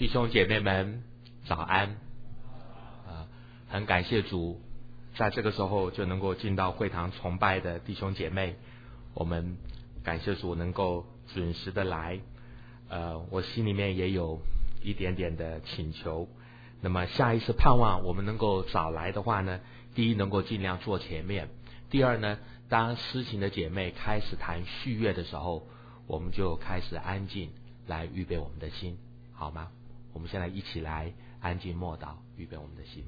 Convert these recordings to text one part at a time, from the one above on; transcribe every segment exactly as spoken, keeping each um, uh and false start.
弟兄姐妹们早安。呃，很感谢主，在这个时候就能够进到会堂崇拜的弟兄姐妹，我们感谢主能够准时的来。呃，我心里面也有一点点的请求，那么下一次盼望我们能够早来的话呢，第一能够尽量坐前面，第二呢，当诗情的姐妹开始谈序乐的时候，我们就开始安静来预备我们的心，好吗？我们现在一起来安静默祷，预备我们的心。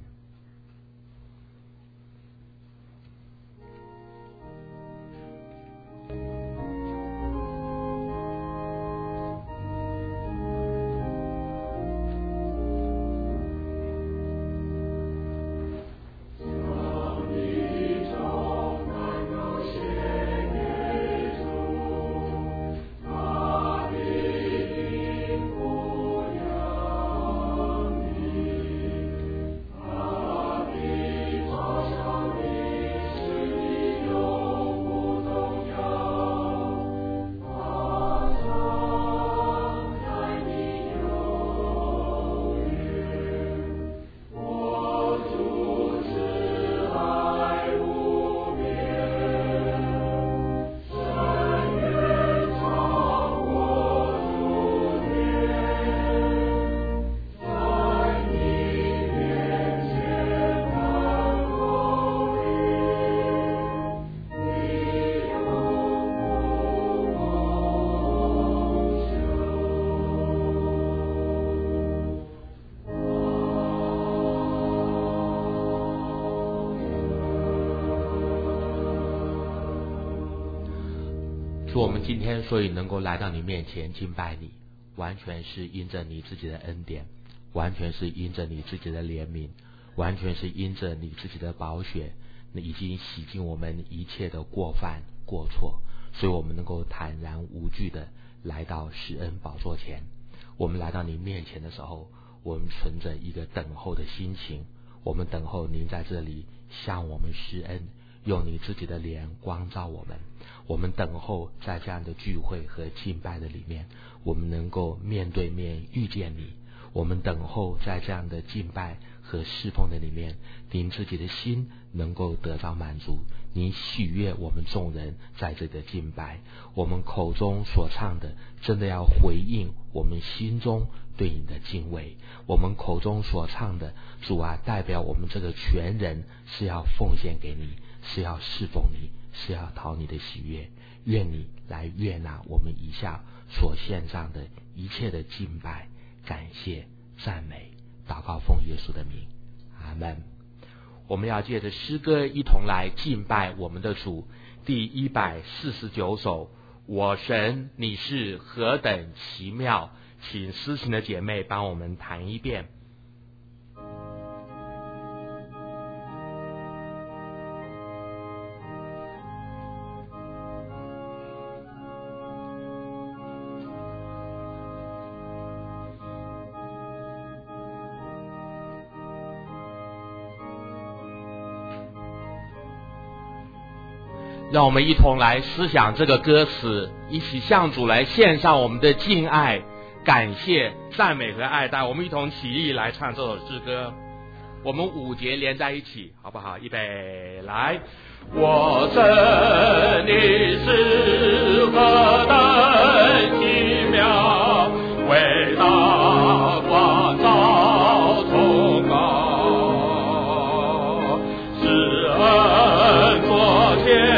主，我们今天所以能够来到你面前敬拜你，完全是因着你自己的恩典，完全是因着你自己的怜悯，完全是因着你自己的宝血，那已经洗净我们一切的过犯过错，所以我们能够坦然无惧的来到施恩宝座前。我们来到你面前的时候，我们存着一个等候的心情，我们等候您在这里向我们施恩，用你自己的脸光照我们。我们等候在这样的聚会和敬拜的里面，我们能够面对面遇见你。我们等候在这样的敬拜和侍奉的里面，您自己的心能够得到满足，您喜悦我们众人在这个敬拜，我们口中所唱的真的要回应我们心中对你的敬畏。我们口中所唱的，主啊，代表我们这个全人是要奉献给你，是要侍奉你，是要讨你的喜悦。愿你来悦纳我们以下所献上的一切的敬拜、感谢、赞美，祷告奉耶稣的名，阿们。我们要借着诗歌一同来敬拜我们的主。第一百四十九首，我神你是何等奇妙，请诗情的姐妹帮我们弹一遍。让我们一同来思想这个歌词，一起向主来献上我们的敬爱、感谢、赞美和爱戴。我们一同起立来唱这首诗歌，我们五节连在一起，好不好？预备，来！我神你是何等奇妙，伟大光照崇高，是恩昨天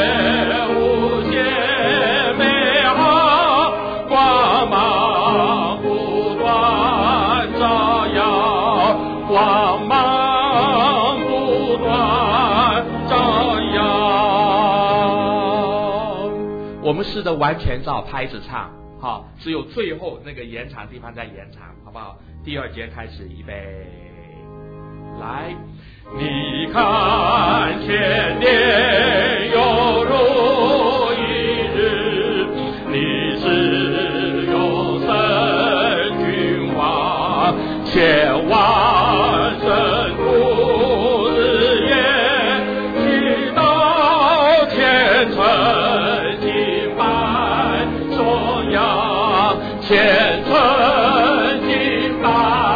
我们试着完全照拍子唱，好，只有最后那个延长地方在延长，好不好？第二节开始，预备，来！你看千年犹如一日，你是永生君王，千万神父日夜祈祷虔诚。虔诚敬拜，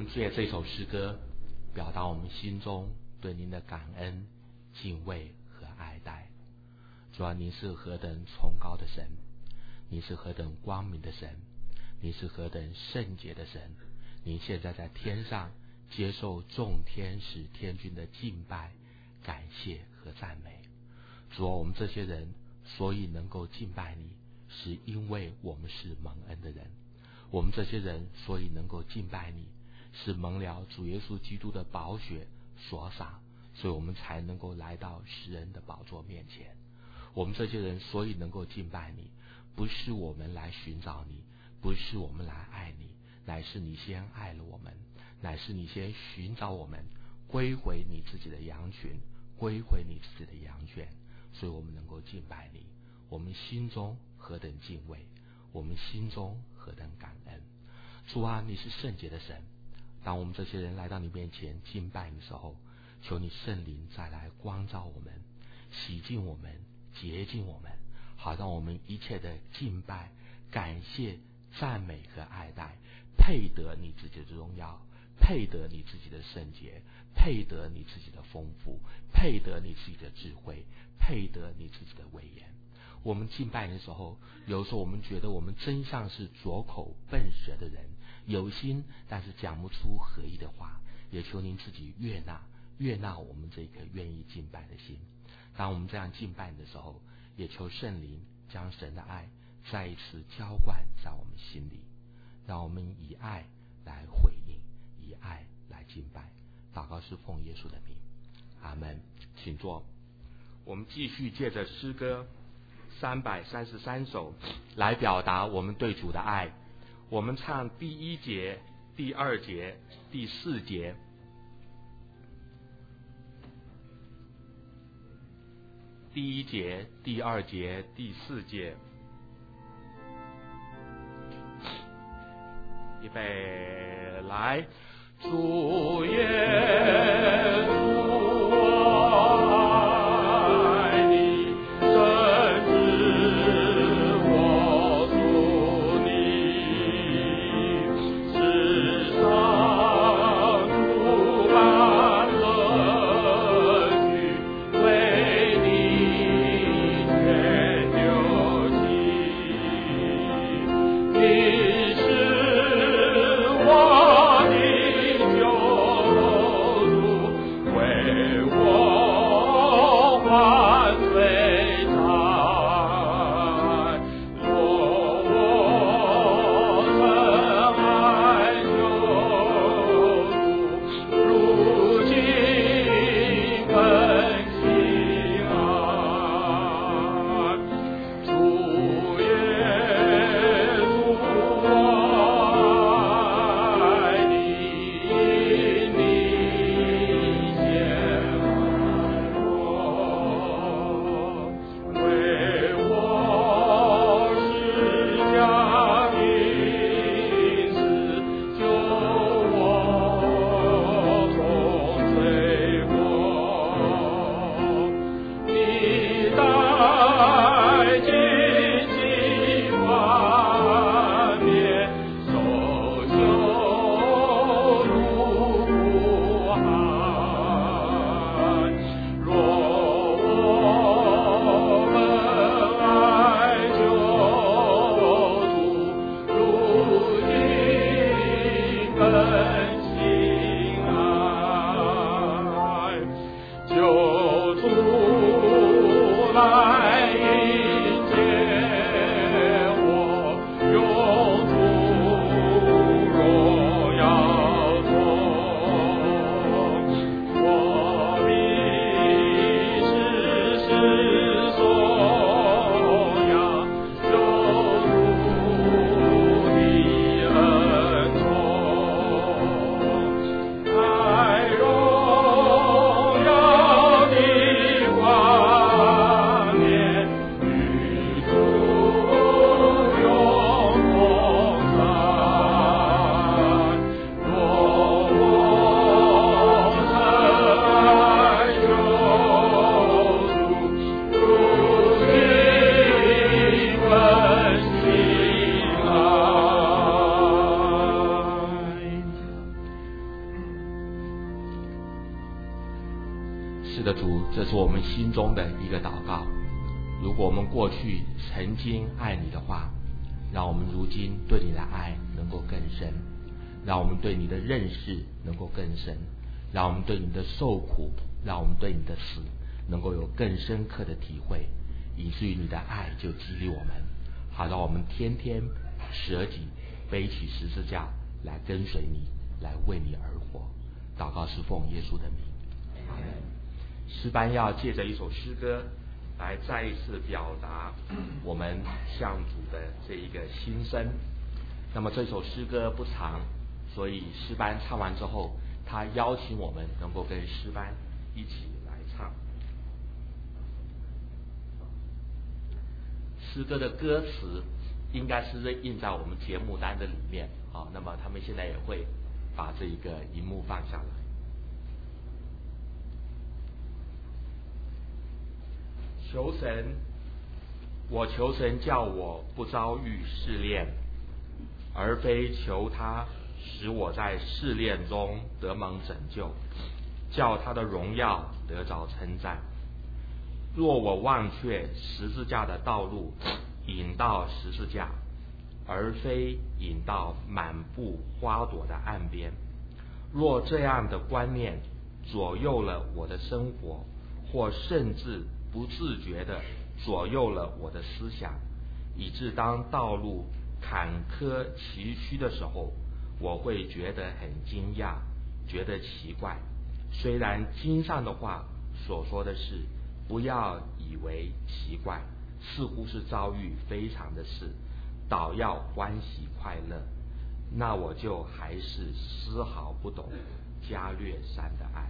们借这首诗歌表达我们心中对您的感恩、敬畏和爱戴。主啊，您是何等崇高的神，您是何等光明的神，您是何等圣洁的神，您现在在天上接受众天使天君的敬拜、感谢和赞美。主啊，我们这些人所以能够敬拜你，是因为我们是蒙恩的人。我们这些人所以能够敬拜你，是蒙了主耶稣基督的宝血所洒，所以我们才能够来到施恩的宝座面前。我们这些人所以能够敬拜你，不是我们来寻找你，不是我们来爱你，乃是你先爱了我们，乃是你先寻找我们，归回你自己的羊群，归回你自己的羊圈，所以我们能够敬拜你。我们心中何等敬畏，我们心中何等感恩。主啊，你是圣洁的神，当我们这些人来到你面前敬拜你的时候，求你圣灵再来光照我们，洗净我们，洁净我们，好让我们一切的敬拜、感谢、赞美和爱戴配得你自己的荣耀，配得你自己的圣洁，配得你自己的丰富，配得你自己的智慧，配得你自己的威严。我们敬拜的时候，有时候我们觉得我们真像是拙口笨舌的人，有心但是讲不出合意的话，也求您自己悦纳悦纳我们这颗愿意敬拜的心。当我们这样敬拜的时候，也求圣灵将神的爱再一次浇灌在我们心里，让我们以爱来回应，以爱来敬拜。祷告是奉耶稣的名，阿们。请坐。我们继续借着诗歌三百三十三首来表达我们对主的爱。我们唱第一节、第二节、第四节。第一节、第二节、第四节。预备，来，主耶稣。 为这是我们心中的一个祷告。如果我们过去曾经爱你的话，让我们如今对你的爱能够更深，让我们对你的认识能够更深，让我们对你的受苦，让我们对你的死能够有更深刻的体会，以至于你的爱就激励我们，好让我们天天舍己，背起十字架来跟随你，来为你而活。祷告是奉耶稣的名，阿门。诗班要借着一首诗歌来再一次表达我们向主的这一个心声。那么这首诗歌不长，所以诗班唱完之后，他邀请我们能够跟诗班一起来唱。诗歌的歌词应该是印在我们节目单的里面啊，那么他们现在也会把这一个荧幕放下来。求神，我求神叫我不遭遇试炼，而非求他使我在试炼中得蒙拯救，叫他的荣耀得着称赞。若我忘却十字架的道路，引到十字架，而非引到满布花朵的岸边，若这样的观念左右了我的生活，或甚至不自觉地左右了我的思想，以致当道路坎坷崎岖的时候，我会觉得很惊讶，觉得奇怪。虽然经上的话所说的是不要以为奇怪，似乎是遭遇非常的事，倒要欢喜快乐，那我就还是丝毫不懂加略山的爱。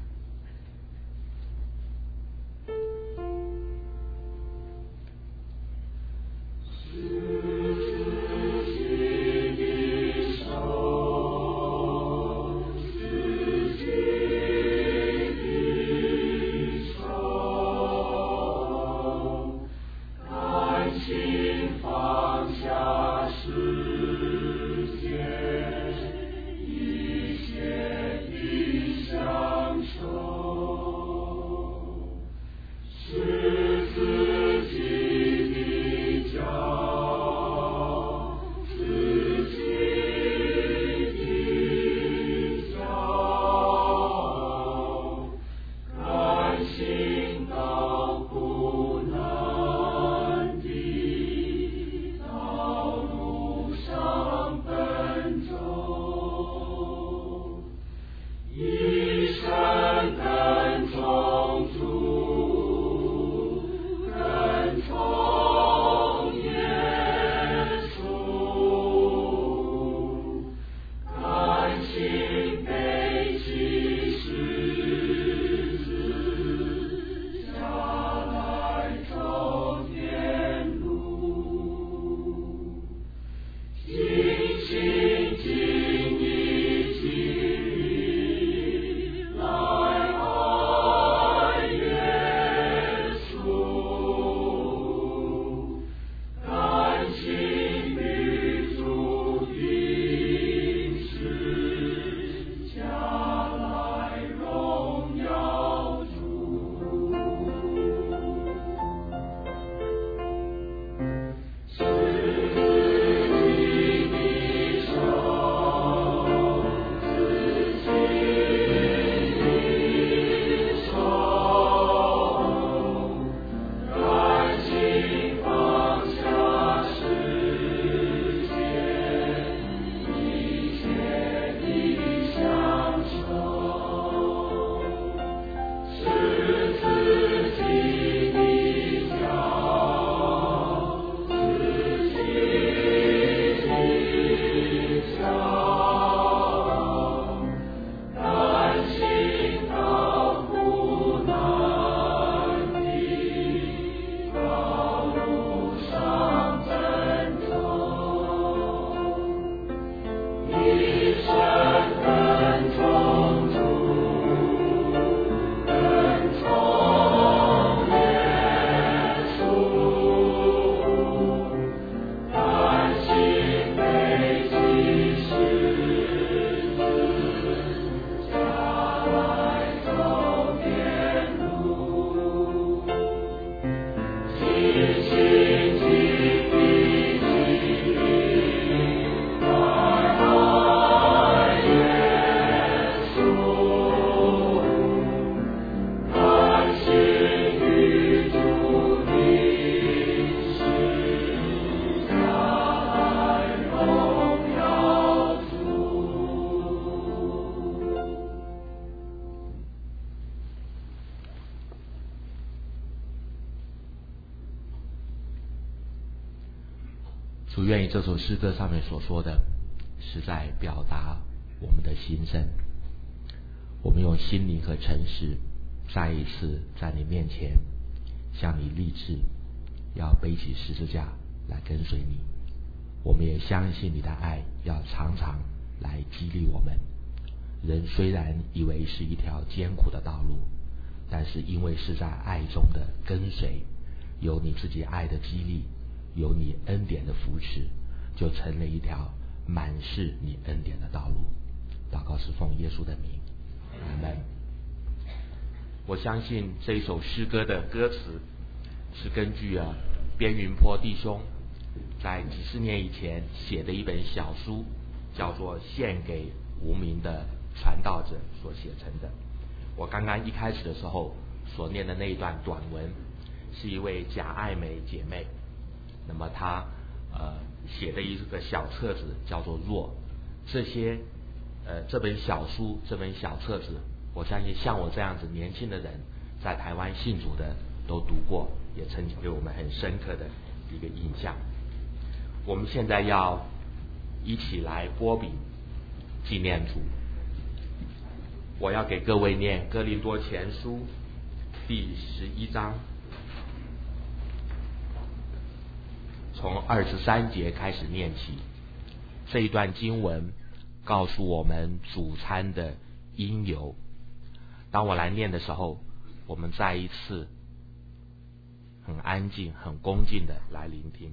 主，愿意这首诗歌上面所说的是在表达我们的心声，我们用心灵和诚实再一次在你面前向你立志，要背起十字架来跟随你。我们也相信你的爱要常常来激励我们。人虽然以为是一条艰苦的道路，但是因为是在爱中的跟随，有你自己爱的激励，有你恩典的扶持，就成了一条满是你恩典的道路。祷告是奉耶稣的名，阿们。我相信这一首诗歌的歌词是根据啊边云波弟兄在几十年以前写的一本小书，叫做《献给无名的传道者》所写成的。我刚刚一开始的时候所念的那一段短文，是一位贾爱美姐妹，那么她呃写的一个小册子叫做《若》。这些呃这本小书这本小册子，我相信像我这样子年轻的人在台湾信主的都读过，也曾经给我们很深刻的一个印象。我们现在要一起来拨饼纪念主。我要给各位念哥林多前书第十一章，从二十三节开始念起。这一段经文告诉我们主餐的因由。当我来念的时候，我们再一次很安静很恭敬的来聆听。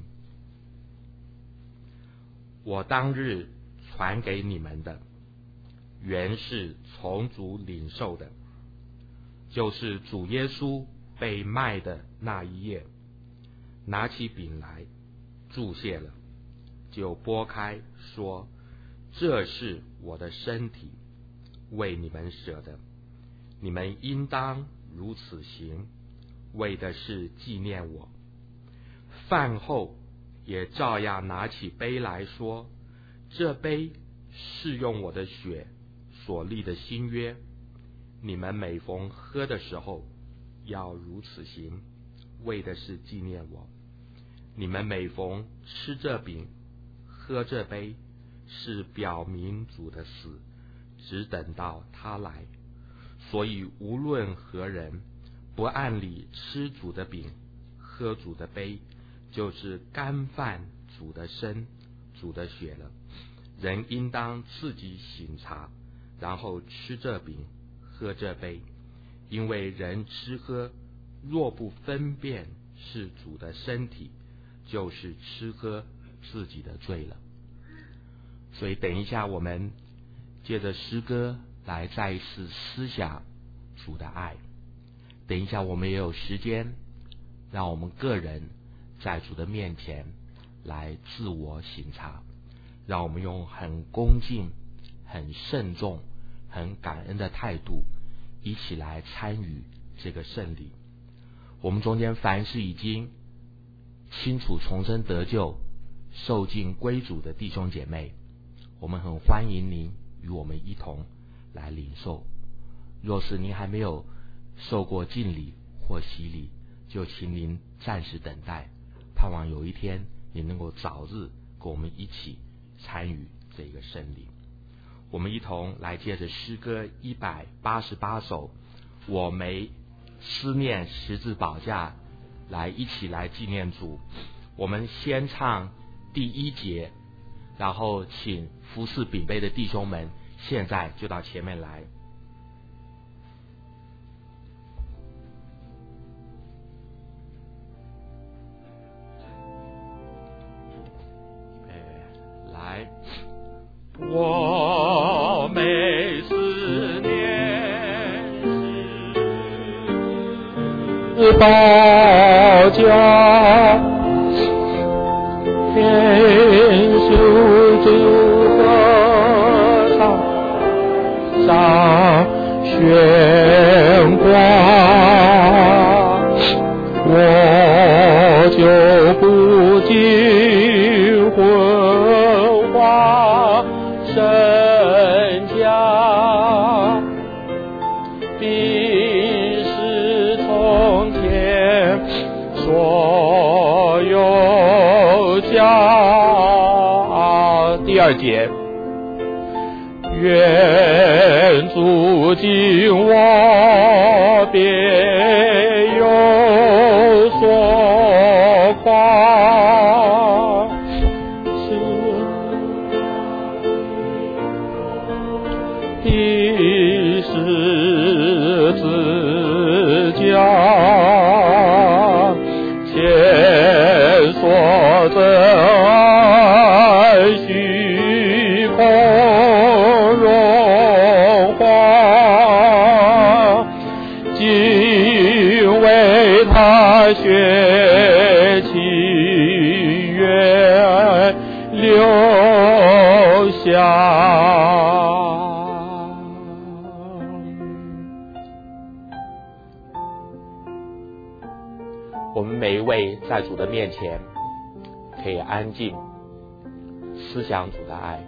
我当日传给你们的，原是从主领受的，就是主耶稣被卖的那一夜，拿起饼来，祝谢了，就拨开，说：这是我的身体，为你们舍的，你们应当如此行，为的是纪念我。饭后也照样拿起杯来说：这杯是用我的血所立的新约，你们每逢喝的时候要如此行，为的是纪念我。你们每逢吃这饼喝这杯，是表明主的死，只等到他来。所以无论何人不按理吃主的饼喝主的杯，就是干犯主的身主的血了。人应当自己省察，然后吃这饼喝这杯，因为人吃喝若不分辨是主的身体，就是吃喝自己的罪了。所以等一下我们借着诗歌来再一次思想主的爱。等一下我们也有时间，让我们个人在主的面前来自我省察，让我们用很恭敬很慎重很感恩的态度一起来参与这个圣礼。我们中间凡是已经清楚重生得救受尽归主的弟兄姐妹，我们很欢迎您与我们一同来领受。若是您还没有受过浸礼或洗礼，就请您暂时等待，盼望有一天你能够早日跟我们一起参与这个圣礼。我们一同来借着诗歌一百八十八首我没思念十字宝架来一起来纪念主。我们先唱第一节，然后请服侍饼杯的弟兄们现在就到前面来。来，我没思念十字宝架，天修主河上上悬挂，我就不禁昏花身家，必是从天所有家二节，愿主今我别有所夸，是的十字架前所真爱虚空荣华，今为他血气愿留下。我们每一位在主的面前可以安静思想主的爱。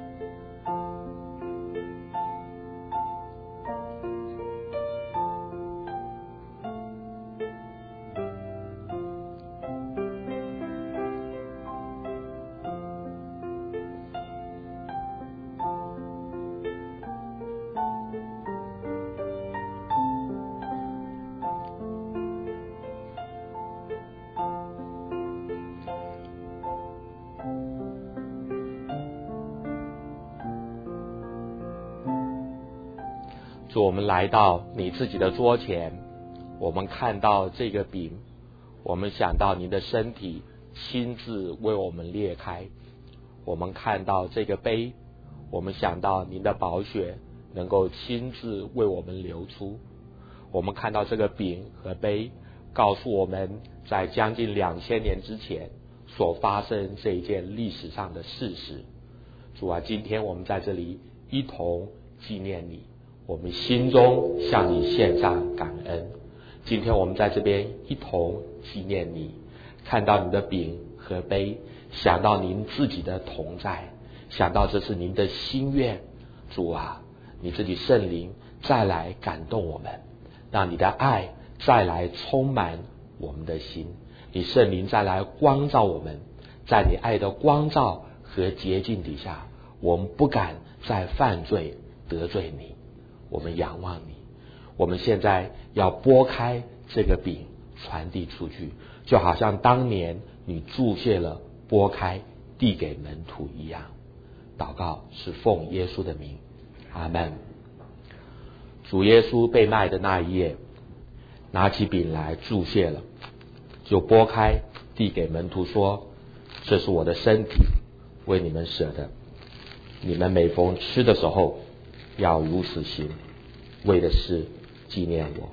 主，我们来到你自己的桌前，我们看到这个饼，我们想到您的身体亲自为我们裂开，我们看到这个杯，我们想到您的宝血能够亲自为我们流出，我们看到这个饼和杯告诉我们在将近两千年之前所发生这一件历史上的事实。主啊，今天我们在这里一同纪念你，我们心中向你献上感恩。今天我们在这边一同纪念你，看到你的饼和杯，想到您自己的同在，想到这是您的心愿。主啊，你自己圣灵再来感动我们，让你的爱再来充满我们的心，你圣灵再来光照我们，在你爱的光照和洁净底下，我们不敢再犯罪得罪你，我们仰望你。我们现在要拨开这个饼传递出去，就好像当年你注谢了拨开递给门徒一样。祷告是奉耶稣的名，阿们。主耶稣被卖的那一夜，拿起饼来注谢了，就拨开递给门徒说，这是我的身体，为你们舍的，你们每逢吃的时候要如此行，为的是纪念我。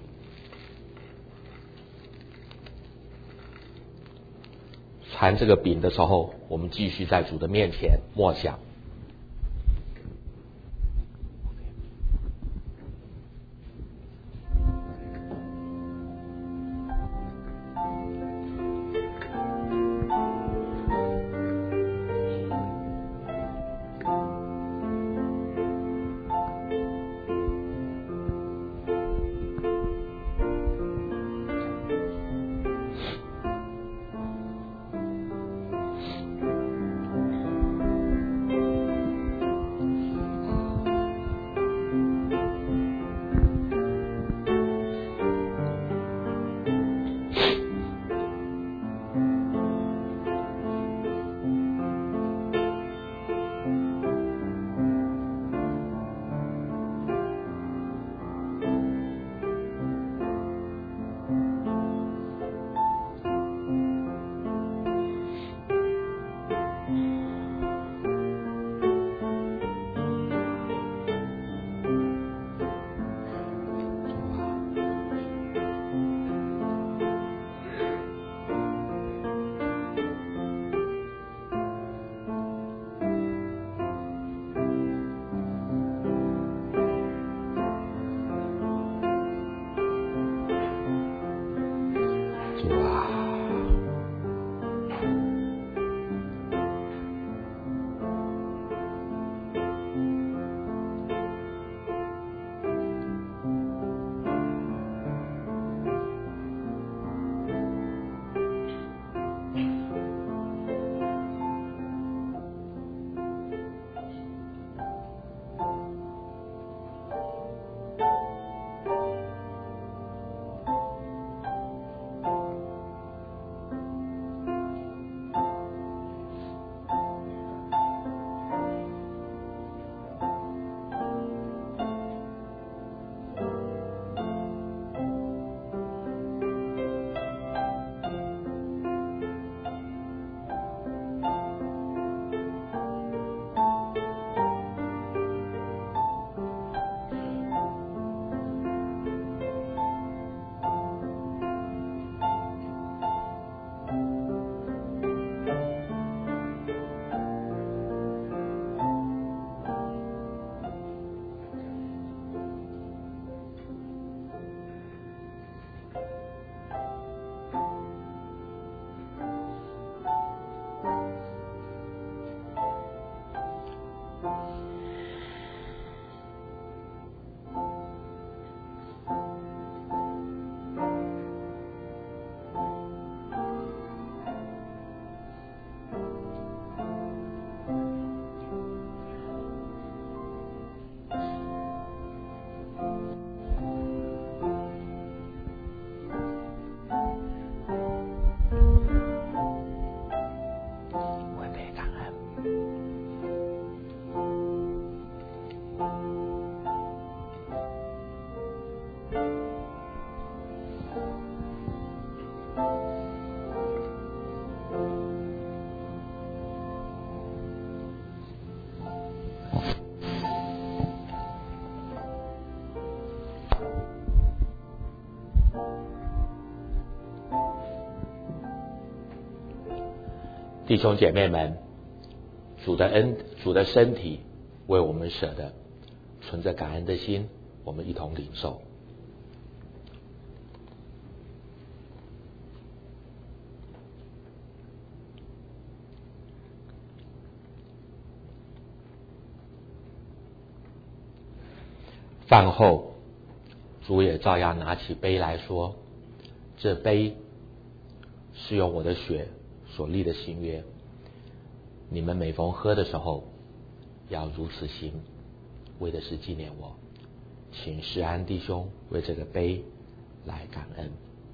传这个饼的时候，我们继续在主的面前默想。 弟兄姐妹们，主的恩，主的身体为我们舍的，存着感恩的心，我们一同领受。饭后，主也照样拿起杯来说：“这杯是用我的血所立的新约，你们每逢喝的时候，要如此行，为的是纪念我。请施安弟兄为这个杯来感恩。”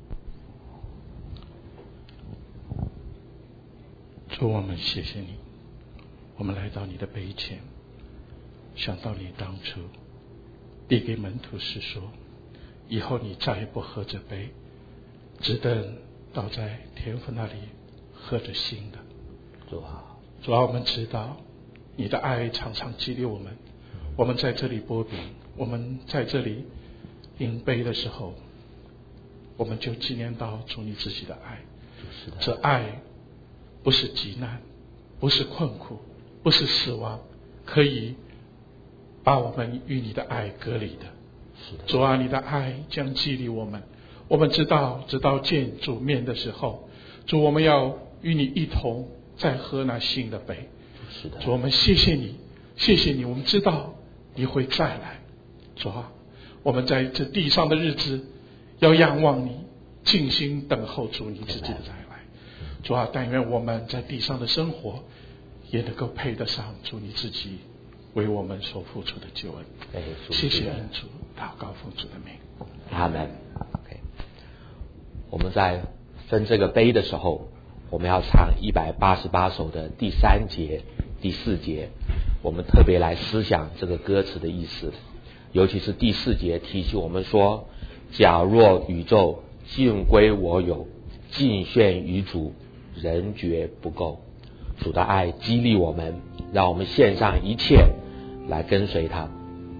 主，我们谢谢你，我们来到你的杯前，想到你当初递给门徒时说，以后你再也不喝这杯，只等倒在天父那里喝着新的。 主啊， 主啊，我们知道你的爱常常激励我们，我们在这里擘饼，我们在这里饮杯的时候，我们就纪念到主你自己的爱。 是的， 这爱不是极难，不是困苦，不是死亡，可以把我们与你的爱隔离的。 是的， 主啊，你的爱将激励我们。我们知道，直到见主面的时候，主，我们要与你一同再喝那新的杯。 是的， 主，我们谢谢你，谢谢你。我们知道你会再来。主啊，我们在这地上的日子要仰望你，静心等候主你自己的再来。主啊，但愿我们在地上的生活也能够配得上主你自己为我们所付出的救恩。谢谢恩主，祷告奉主的名， 阿门。OK， 我们在分这个杯的时候，我们要唱一百八十八首的第三节、第四节，我们特别来思想这个歌词的意思，尤其是第四节提醒我们说：假若宇宙尽归我有，尽献于主，人觉不够。主的爱激励我们，让我们献上一切来跟随他。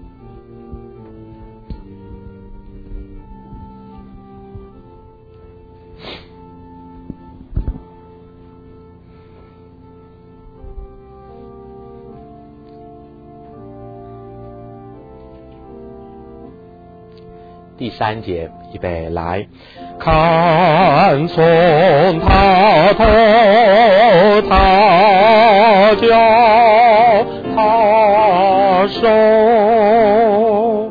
第三节，预备来，看从他头，他脚，他手。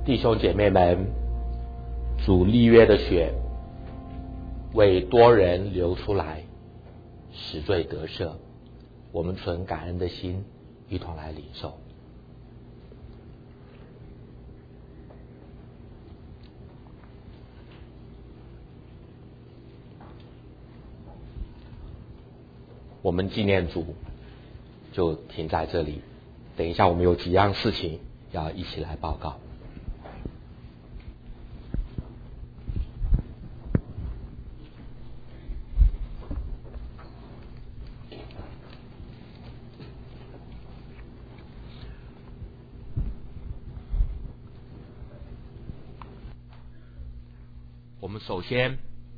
弟兄姐妹们，主立约的血为多人流出来，使罪得赦。我们存感恩的心，一同来领受。我们纪念主就停在这里，等一下我们有几样事情要一起来报告。我们首先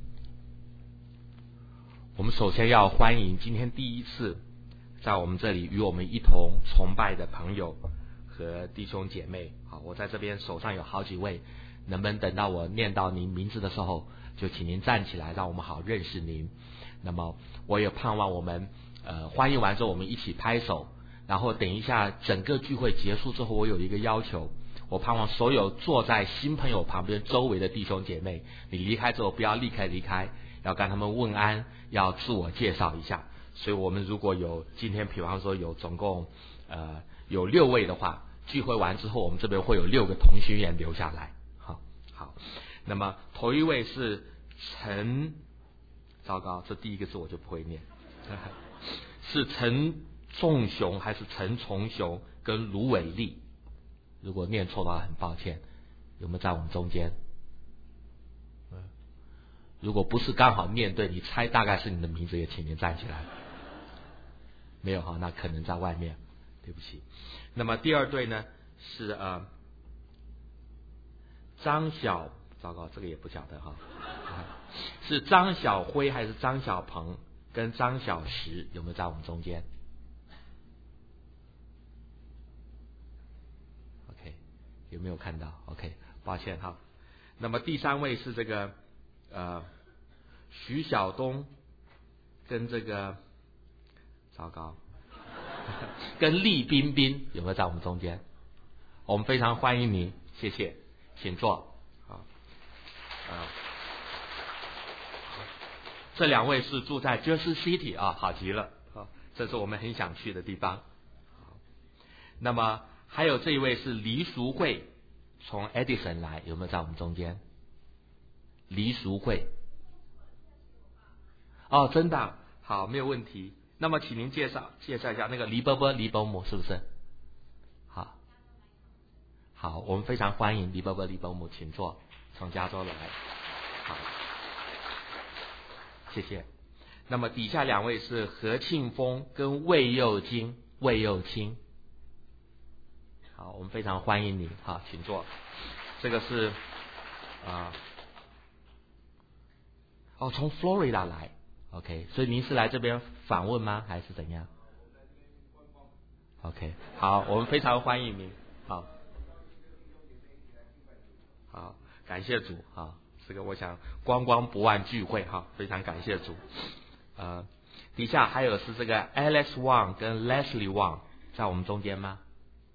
我们首先要欢迎今天第一次在我们这里与我们一同崇拜的朋友和弟兄姐妹。好，我在这边手上有好几位，能不能等到我念到您名字的时候，就请您站起来，让我们好认识您。那么我也盼望我们呃欢迎完之后，我们一起拍手，然后等一下整个聚会结束之后，我有一个要求，我盼望所有坐在新朋友旁边周围的弟兄姐妹，你离开之后不要立刻离开，要跟他们问安，要自我介绍一下。所以我们如果有今天比方说有总共呃有六位的话，聚会完之后我们这边会有六个同心圆留下来。好，好，那么头一位是陈，糟糕，这第一个字我就不会念，是陈仲雄还是陈崇雄跟卢伟丽？如果念错的话，很抱歉。有没有在我们中间？如果不是刚好念对，你猜大概是你的名字，也请您站起来。没有哈，那可能在外面，对不起。那么第二队呢是呃张小，糟糕，这个也不晓得哈，是张小辉还是张小鹏跟张小石？有没有在我们中间 ？OK， 有没有看到 ？OK， 抱歉哈。那么第三位是这个呃徐晓东跟这个。糟糕，跟厉彬彬有没有在我们中间？我们非常欢迎您，谢谢，请坐。好，呃，这两位是住在 Jersey City 啊，好极了啊，这是我们很想去的地方。好，那么还有这一位是黎淑慧，从 Edison 来，有没有在我们中间？黎淑慧，哦，真的，好，没有问题。那么请您介绍介绍一下那个黎伯伯黎伯母是不是？好，好，我们非常欢迎黎伯伯黎伯母，请坐，从加州来。好，谢谢。那么底下两位是何庆峰跟魏佑金魏佑清。好，我们非常欢迎你，好，请坐。这个是啊、呃，哦，从 Florida 来。OK， 所以您是来这边访问吗？还是怎样 ？OK， 好，我们非常欢迎您。好，好，感谢主。好，这个我想观光不忘聚会哈，非常感谢主。呃，底下还有是这个 Alex Wang 跟 Leslie Wang 在我们中间吗？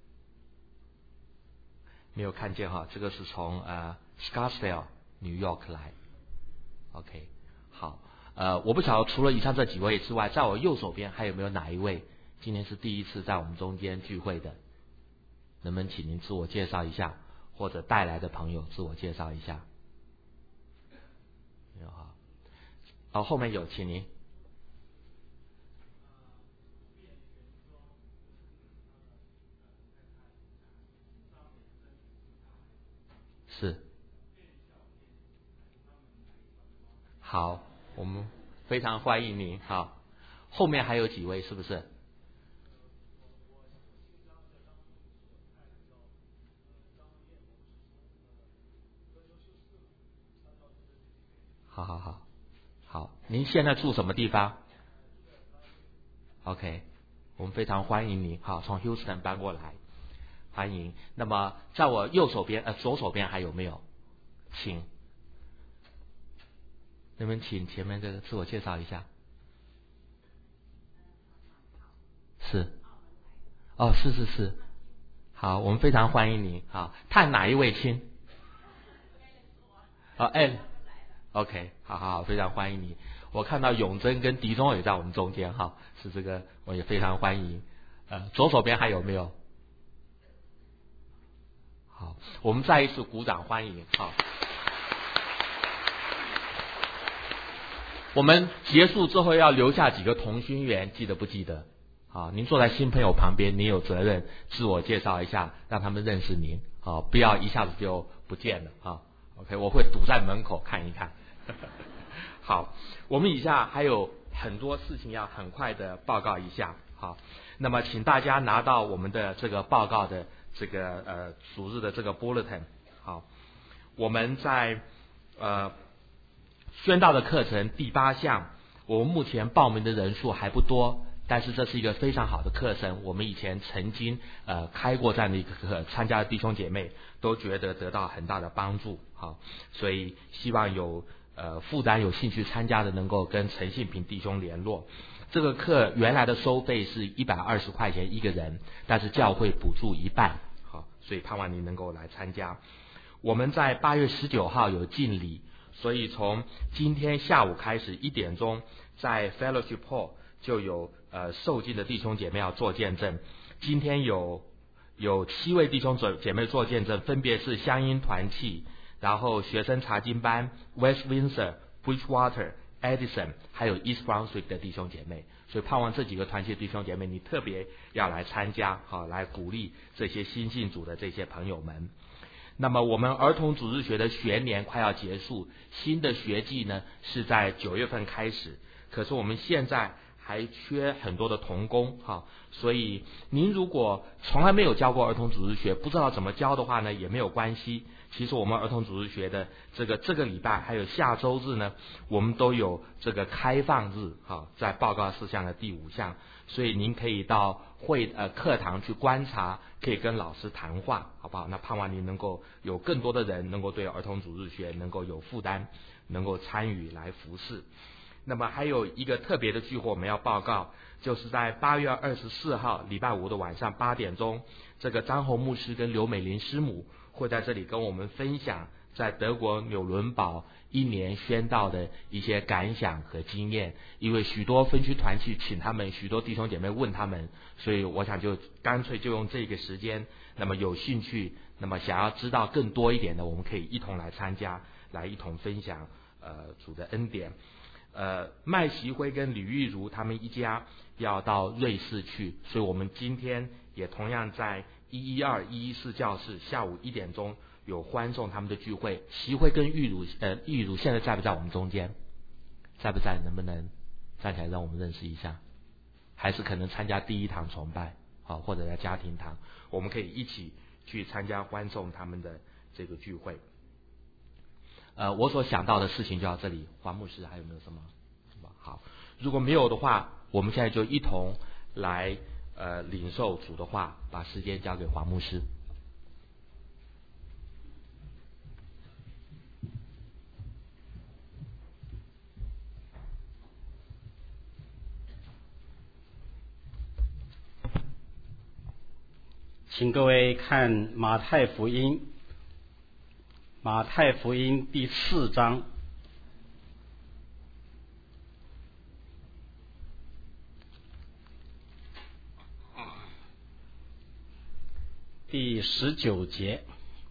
没有看见哈，这个是从呃 Scottsdale New York 来。OK， 好。呃，我不晓得除了以上这几位之外，在我右手边还有没有哪一位今天是第一次在我们中间聚会的？能不能请您自我介绍一下，或者带来的朋友自我介绍一下？没有哈。哦，后面有，请您。是。好。我们非常欢迎您。好，后面还有几位是不是？好好好，好，您现在住什么地方 ？OK， 我们非常欢迎您。好，从 Houston 搬过来，欢迎。那么在我右手边，呃，左手边还有没有？请。那么请前面这个自我介绍一下。是。哦，是是是。 好，我们非常欢迎你。好，探哪一位亲？好，哎 ，OK， 好好好，非常欢迎你。我看到永贞跟狄中也在我们中间，哈，是这个，我也非常欢迎。呃，左手边还有没有？好，我们再一次鼓掌欢迎。好，我们结束之后要留下几个同心圆，记得不记得？好，您坐在新朋友旁边，您有责任自我介绍一下，让他们认识您。好，不要一下子就不见了啊。OK， 我会堵在门口看一看。好，我们以下还有很多事情要很快的报告一下。好，那么请大家拿到我们的这个报告的这个呃主日的这个 bulletin。好，我们在呃宣道的课程第八项，我们目前报名的人数还不多。但是这是一个非常好的课程，我们以前曾经呃开过这样的一个课，参加的弟兄姐妹都觉得得到很大的帮助，好，所以希望有呃负担有兴趣参加的能够跟陈信平弟兄联络。这个课原来的收费是一百二十块钱一个人，但是教会补助一半，好，所以盼望你能够来参加。我们在八月十九号有敬礼，所以从今天下午开始一点钟，在 Fellowship Hall 就有呃受敬的弟兄姐妹要做见证。今天有有七位弟兄姐妹做见证，分别是香音团契，然后学生查经班 West Windsor、Bridgewater、Edison， 还有 East Brunswick 的弟兄姐妹。所以盼望这几个团契的弟兄姐妹，你特别要来参加，好，来鼓励这些新信主的这些朋友们。那么我们儿童主日学的学年快要结束，新的学季呢是在九月份开始，可是我们现在还缺很多的童工，哈，所以您如果从来没有教过儿童主日学，不知道怎么教的话呢，也没有关系。其实我们儿童主日学的这个这个礼拜还有下周日呢，我们都有这个开放日，哈，在报告事项的第五项，所以您可以到会呃课堂去观察，可以跟老师谈话，好不好？那盼望您能够有更多的人能够对儿童主日学能够有负担，能够参与来服侍。那么还有一个特别的聚会我们要报告，就是在八月二十四号礼拜五的晚上八点钟，这个张宏牧师跟刘美玲师母会在这里跟我们分享在德国纽伦堡一年宣道的一些感想和经验。因为许多分区团契请他们，许多弟兄姐妹问他们，所以我想就干脆就用这个时间，那么有兴趣，那么想要知道更多一点的，我们可以一同来参加，来一同分享呃主的恩典。呃，麦习辉跟李玉如他们一家要到瑞士去，所以我们今天也同样在一一二一一四教室下午一点钟有欢送他们的聚会。习辉跟玉如呃玉如现在在不在我们中间？在不在？能不能站起来让我们认识一下？还是可能参加第一堂崇拜，好，或者在家庭堂，我们可以一起去参加欢送他们的这个聚会。呃，我所想到的事情就到这里。黄牧师还有没有什么？好，如果没有的话，我们现在就一同来呃领受主的话，把时间交给黄牧师。 请各位看马太福音，马太福音第四章第十九节。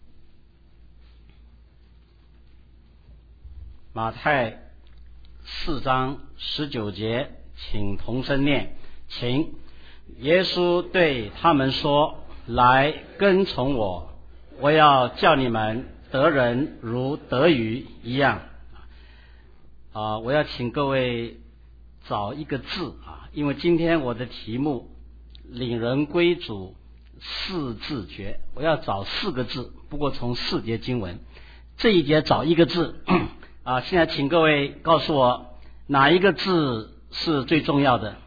马太四章十九节，请同声念。请。耶稣对他们说：来跟从我，我要叫你们得人如得鱼一样。啊，我要请各位找一个字啊，因为今天我的题目领人归主四字诀，我要找四个字，不过从四节经文这一节找一个字啊。现在请各位告诉我哪一个字是最重要的？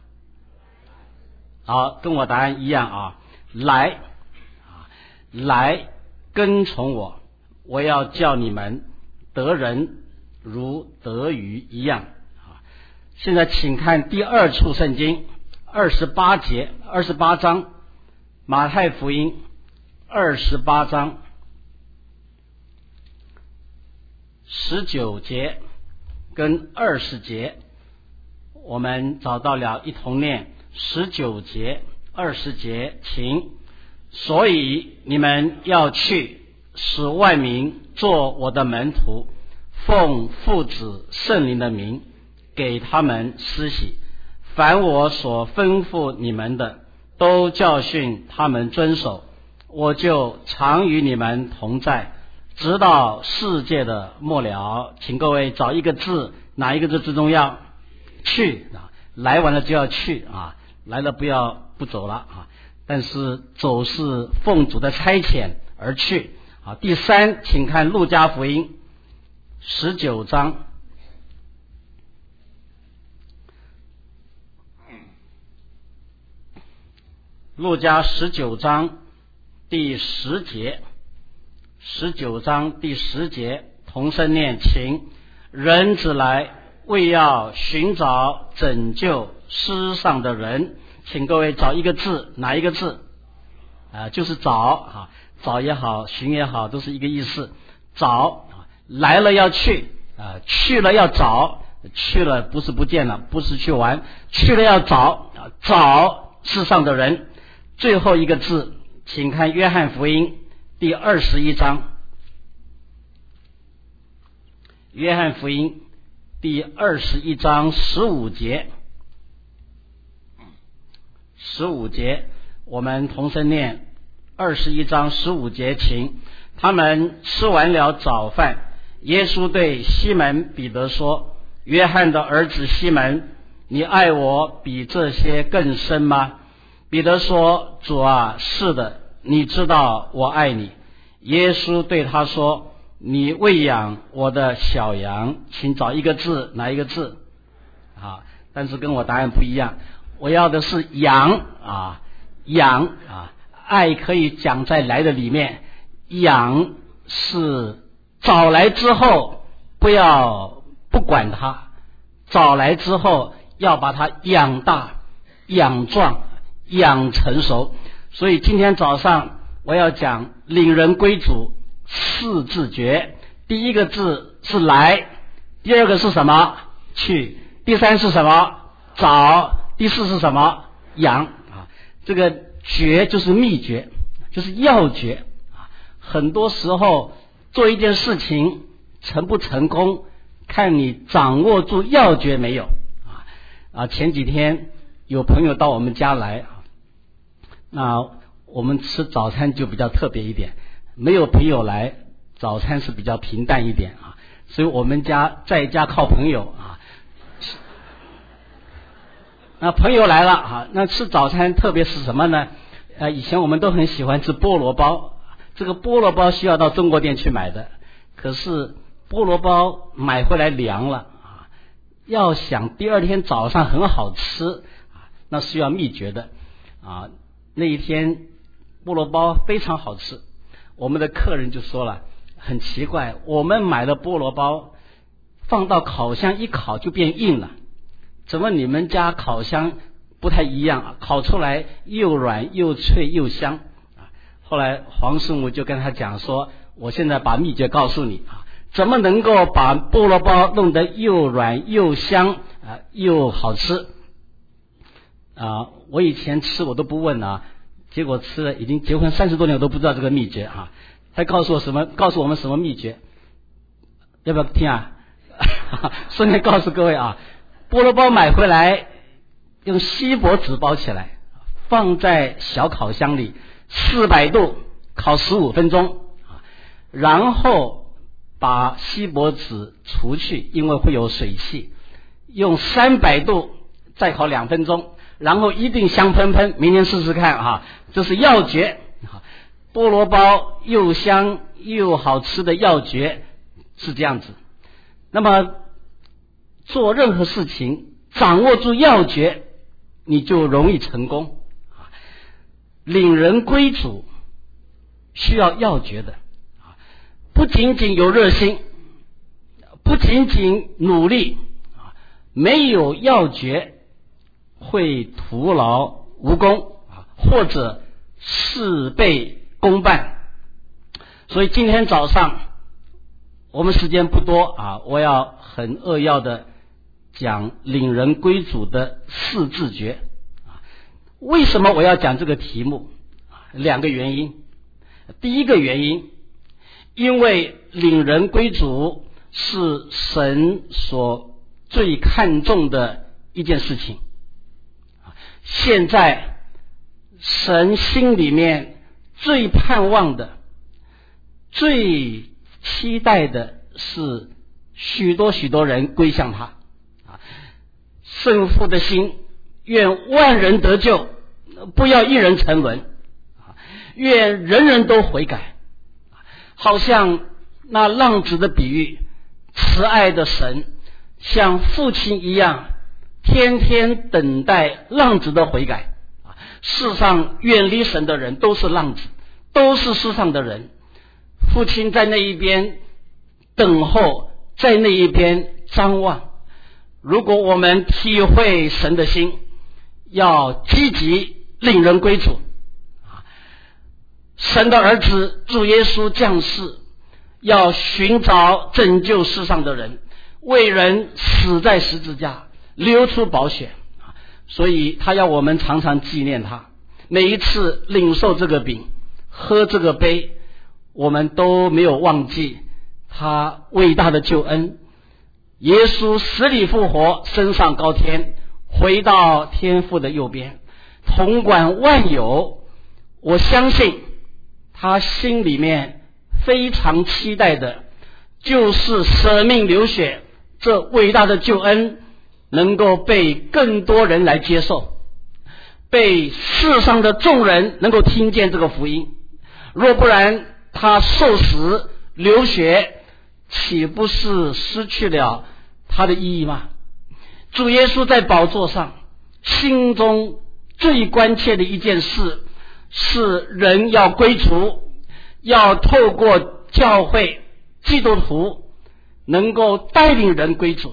好，跟我答案一样啊，来。来跟从我，我要叫你们得人如得鱼一样。现在请看第二处圣经二十八节二十八章马太福音二十八章十九节跟二十节，我们找到了，一同念十九节、二十节，请。所以你们要去，使万民做我的门徒，奉父子圣灵的名给他们施洗，凡我所吩咐你们的，都教训他们遵守，我就常与你们同在，直到世界的末了。请各位找一个字，哪一个字最重要？去啊！来完了就要去啊！来了不要不走了啊！但是走是奉主的差遣而去。好，第三，请看路加福音十九章。路加十九章第十节，十九章第十节，同声念，请。人子来，为要寻找拯救世上的人。请各位找一个字，哪一个字？啊、呃，就是找啊，找也好，寻也好，都是一个意思。找来了要去啊、呃，去了要找，去了不是不见了，不是去玩，去了要找啊，找世上的人。最后一个字，请看约翰福音第二十一章。约翰福音第二十一章十五节。十五节，我们同声念二十一章十五节，请。他们吃完了早饭，耶稣对西门彼得说：约翰的儿子西门，你爱我比这些更深吗？彼得说：主啊，是的，你知道我爱你。耶稣对他说：你喂养我的小羊。请找一个字，哪一个字？啊，但是跟我答案不一样。我要的是养啊，养啊，爱可以讲在来的里面，养是找来之后不要不管它，找来之后要把它养大、养壮、养成熟。所以今天早上我要讲领人归主四字诀，第一个字是来，第二个是什么？去，第三是什么？找，第四是什么？养啊！这个诀就是秘诀，就是要诀啊！很多时候做一件事情成不成功，看你掌握住要诀没有啊！啊！前几天有朋友到我们家来啊，那我们吃早餐就比较特别一点，没有朋友来，早餐是比较平淡一点啊，所以我们家在家靠朋友啊。那朋友来了啊，那吃早餐特别是什么呢？呃，以前我们都很喜欢吃菠萝包，这个菠萝包需要到中国店去买的，可是菠萝包买回来凉了啊，要想第二天早上很好吃啊，那需要秘诀的啊。那一天菠萝包非常好吃，我们的客人就说了，很奇怪，我们买的菠萝包放到烤箱一烤就变硬了，怎么你们家烤箱不太一样啊？烤出来又软又脆又香啊！后来黄师母就跟他讲说，我现在把秘诀告诉你啊，怎么能够把菠萝包弄得又软又香啊又好吃啊？我以前吃我都不问啊，结果吃了已经结婚三十多年我都不知道这个秘诀啊！他告诉我什么？告诉我们什么秘诀？要不要听啊？顺便告诉各位啊，菠萝包买回来用锡箔纸包起来，放在小烤箱里四百度烤十五分钟，然后把锡箔纸除去，因为会有水汽，用三百度再烤两分钟，然后一定香喷喷。明天试试看啊，这是要诀。菠萝包又香又好吃的要诀是这样子。那么做任何事情掌握住要诀，你就容易成功。领人归主需要要诀的，不仅仅有热心，不仅仅努力，没有要诀会徒劳无功，或者事倍公办。所以今天早上我们时间不多啊，我要很扼要的讲领人归主的四字诀。为什么我要讲这个题目？两个原因。第一个原因，因为领人归主是神所最看重的一件事情。现在神心里面最盼望的、最期待的是许多许多人归向他。圣父的心愿万人得救，不要一人沉沦，愿人人都悔改。好像那浪子的比喻，慈爱的神像父亲一样，天天等待浪子的悔改。世上远离神的人都是浪子，都是世上的人。父亲在那一边等候，在那一边张望。如果我们体会神的心，要积极领人归主。神的儿子主耶稣降世，要寻找拯救世上的人，为人死在十字架，流出宝血。所以他要我们常常纪念他，每一次领受这个饼，喝这个杯，我们都没有忘记他伟大的救恩。耶稣死里复活，升上高天，回到天父的右边，统管万有。我相信他心里面非常期待的，就是舍命流血这伟大的救恩能够被更多人来接受，被世上的众人能够听见这个福音。若不然，他受死流血，岂不是失去了他的意义吗？主耶稣在宝座上，心中最关切的一件事是人要归主，要透过教会基督徒能够带领人归主。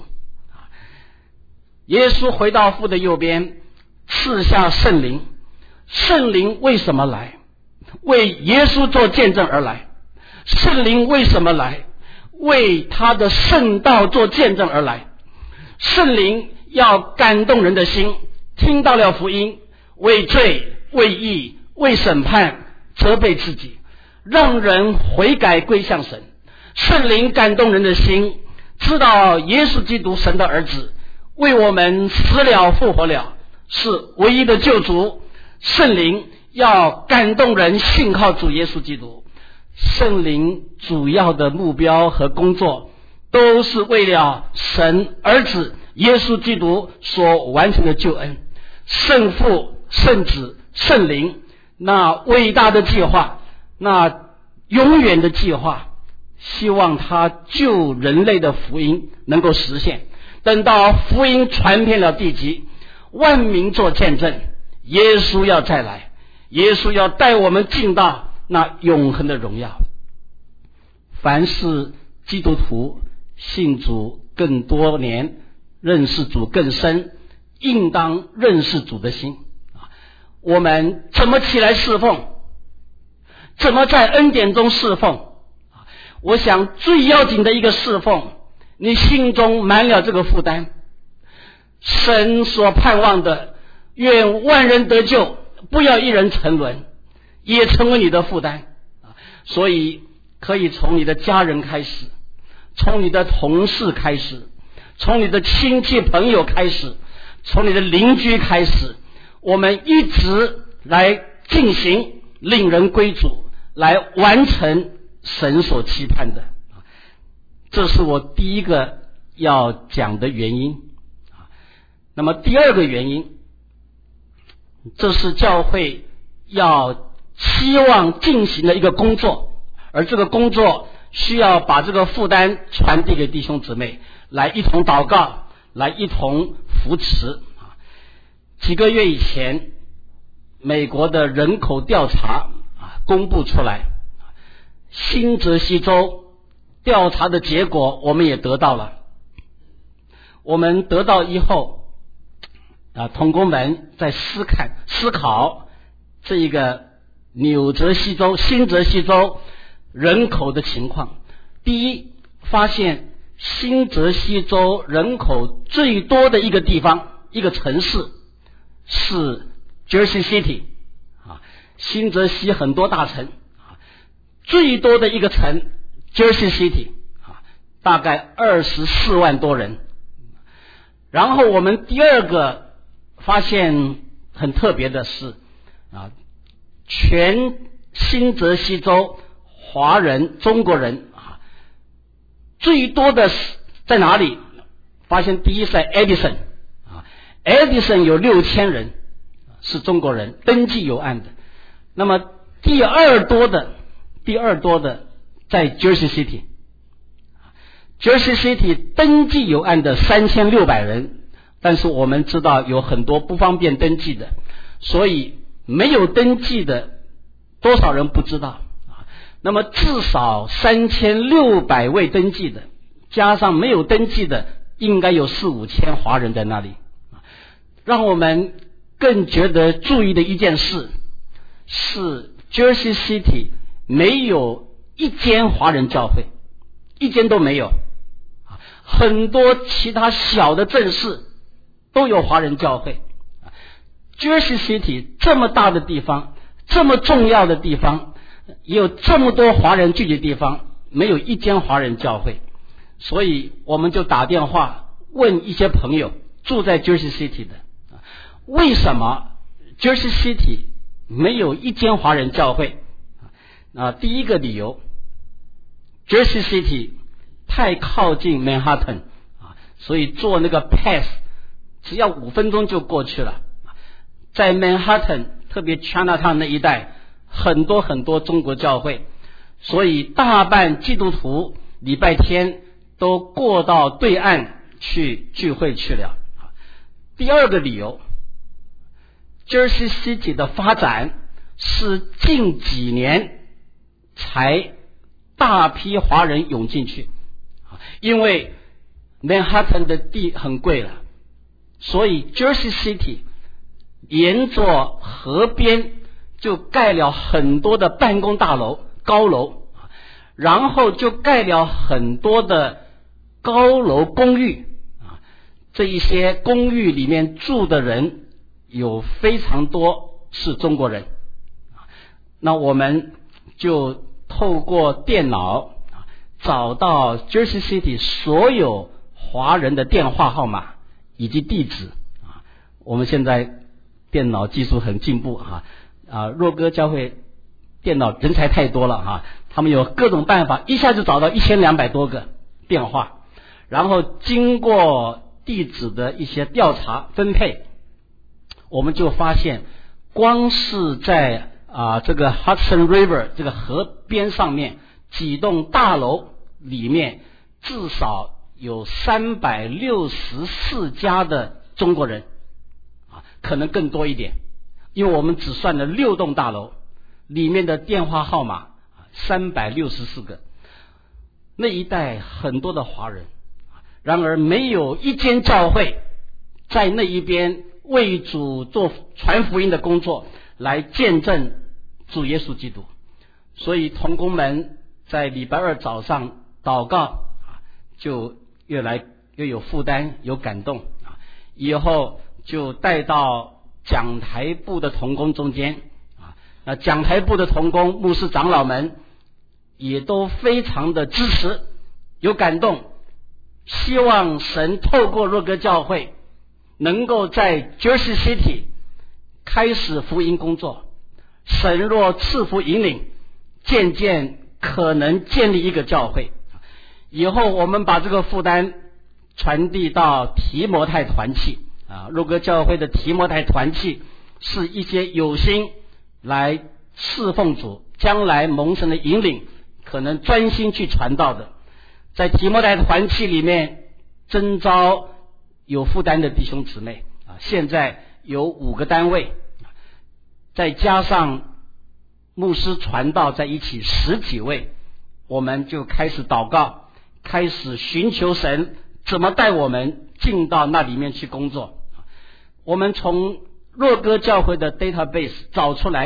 耶稣回到父的右边，赐下圣灵。圣灵为什么来？为耶稣做见证而来。圣灵为什么来？为他的圣道做见证而来。圣灵要感动人的心，听到了福音，为罪、为义、为审判责备自己，让人悔改归向神。圣灵感动人的心，知道耶稣基督神的儿子为我们死了复活了，是唯一的救主。圣灵要感动人信靠主耶稣基督。圣灵主要的目标和工作都是为了神儿子耶稣基督所完成的救恩。圣父、圣子、圣灵，那伟大的计划，那永远的计划，希望他救人类的福音能够实现。等到福音传遍了地极，万民做见证，耶稣要再来，耶稣要带我们进到那永恒的荣耀。凡是基督徒信主更多年，认识主更深，应当认识主的心。我们怎么起来侍奉？怎么在恩典中侍奉？我想最要紧的一个侍奉，你心中满了这个负担，神所盼望的愿万人得救，不要一人沉沦，也成为你的负担。所以可以从你的家人开始，从你的同事开始，从你的亲戚朋友开始，从你的邻居开始，我们一直来进行令人归主，来完成神所期盼的。这是我第一个要讲的原因。那么第二个原因，这是教会要期望进行的一个工作，而这个工作需要把这个负担传递给弟兄姊妹，来一同祷告，来一同扶持。几个月以前，美国的人口调查啊公布出来，新泽西州调查的结果我们也得到了。我们得到以后啊，同工们在思看思考这一个纽泽西州、新泽西州人口的情况。第一，发现新泽西州人口最多的一个地方，一个城市是 Jersey City 啊，新泽西很多大城啊，最多的一个城 Jersey City 啊，大概二十四万多人。然后我们第二个发现很特别的是啊，全新泽西州华人、中国人啊，最多的在哪里？发现第一是在 Edison 啊 ，Edison 有六千人是中国人登记有案的。那么第二多的，第二多的在 Jersey City。Jersey City 登记有案的三千六百人，但是我们知道有很多不方便登记的，所以没有登记的多少人不知道啊。那么至少三千六百位登记的，加上没有登记的，应该有四五千华人在那里。让我们更觉得注意的一件事是 Jersey City 没有一间华人教会，一间都没有。很多其他小的镇市都有华人教会。Jersey City 这么大的地方，这么重要的地方，也有这么多华人聚集的地方，没有一间华人教会。所以我们就打电话问一些朋友住在 Jersey City 的，为什么 Jersey City 没有一间华人教会？啊，第一个理由 ，Jersey City 太靠近 Manhattan 啊，所以坐那个 pass 只要五分钟就过去了。在 Manhattan 特别 Chinatown 那一带很多很多中国教会，所以大半基督徒礼拜天都过到对岸去聚会去了。第二个理由， Jersey City 的发展是近几年才大批华人涌进去，因为 Manhattan 的地很贵了，所以 Jersey City 沿着河边就盖了很多的办公大楼、高楼，然后就盖了很多的高楼公寓。这一些公寓里面住的人有非常多是中国人。那我们就透过电脑找到 Jersey City 所有华人的电话号码以及地址。我们现在电脑技术很进步啊，啊，若歌教会电脑人才太多了哈，他们有各种办法，一下就找到一千两百多个电话，然后经过地址的一些调查分配，我们就发现，光是在啊这个 Hudson River 这个河边上面几栋大楼里面，至少有三百六十四家的中国人。可能更多一点，因为我们只算了六栋大楼，里面的电话号码三百六十四个，那一带很多的华人，然而没有一间教会在那一边为主做传福音的工作，来见证主耶稣基督。所以同工们在礼拜二早上祷告，就越来越有负担，有感动，以后就带到讲台部的同工中间啊，那讲台部的同工、牧师长老们也都非常的支持，有感动，希望神透过若歌教会能够在 Jersey City 开始福音工作。神若赐福引领，渐渐可能建立一个教会。以后我们把这个负担传递到提摩太团契。啊，若歌教会的提摩太团契是一些有心来侍奉主，将来蒙神的引领，可能专心去传道的。在提摩太团契里面征召有负担的弟兄姊妹啊，现在有五个单位，再加上牧师传道在一起十几位，我们就开始祷告，开始寻求神怎么带我们进到那里面去工作。我们从若歌教会的 database 找出来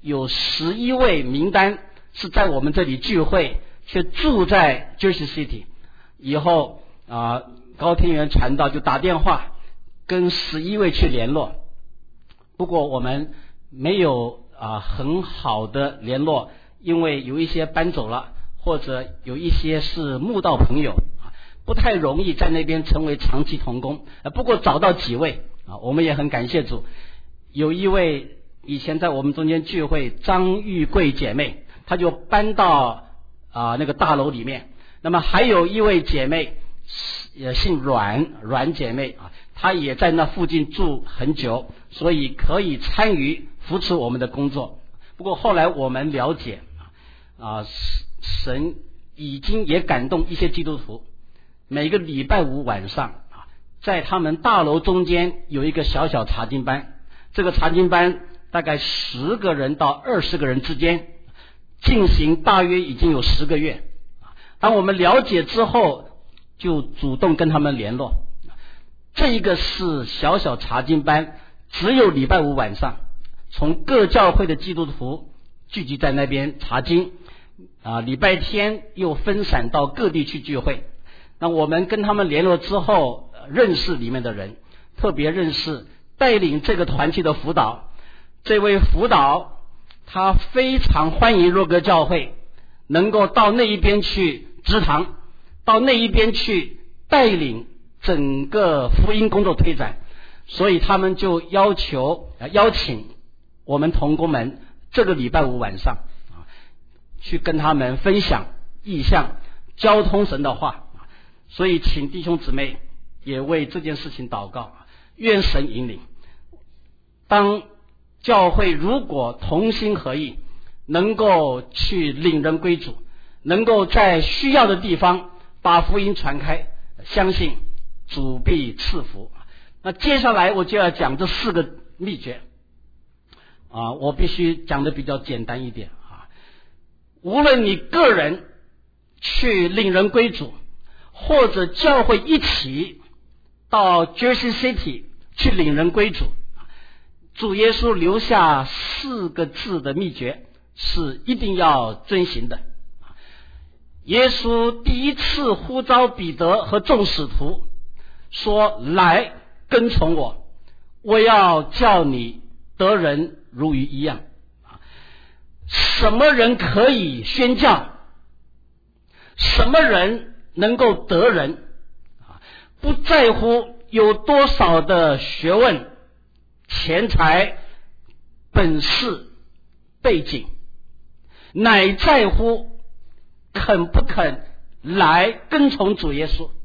有十一位名单是在我们这里聚会，却住在 Jersey City。以后啊、呃，高天元传道就打电话跟十一位去联络，不过我们没有啊、呃、很好的联络，因为有一些搬走了，或者有一些是慕道朋友，不太容易在那边成为长期同工。不过找到几位啊，我们也很感谢主。有一位以前在我们中间聚会，张玉贵姐妹，她就搬到啊那个大楼里面。那么还有一位姐妹也姓阮，阮姐妹啊，她也在那附近住很久，所以可以参与扶持我们的工作。不过后来我们了解啊，神已经也感动一些基督徒，每个礼拜五晚上啊，在他们大楼中间有一个小小查经班，这个查经班大概十个人到二十个人之间进行，大约已经有十个月。当我们了解之后，就主动跟他们联络。这一个是小小查经班，只有礼拜五晚上，从各教会的基督徒聚集在那边查经啊，礼拜天又分散到各地去聚会。那我们跟他们联络之后，认识里面的人，特别认识带领这个团体的辅导。这位辅导他非常欢迎若格教会能够到那一边去植堂，到那一边去带领整个福音工作推展，所以他们就要求邀请我们同工们这个礼拜五晚上啊，去跟他们分享异象，交通神的话。所以请弟兄姊妹也为这件事情祷告，愿神引领。当教会如果同心合意，能够去领人归主，能够在需要的地方把福音传开，相信主必赐福。那接下来我就要讲这四个秘诀啊，我必须讲的比较简单一点啊。无论你个人去领人归主，或者教会一起到 Jersey City 去领人归主，主耶稣留下四个字的秘诀是一定要遵行的。耶稣第一次呼召彼得和众使徒说，来跟从我，我要叫你得人如鱼一样。什么人可以宣教？什么人能够得人？不在乎有多少的学问、钱财、本事、背景，乃在乎肯不肯来跟从主耶稣。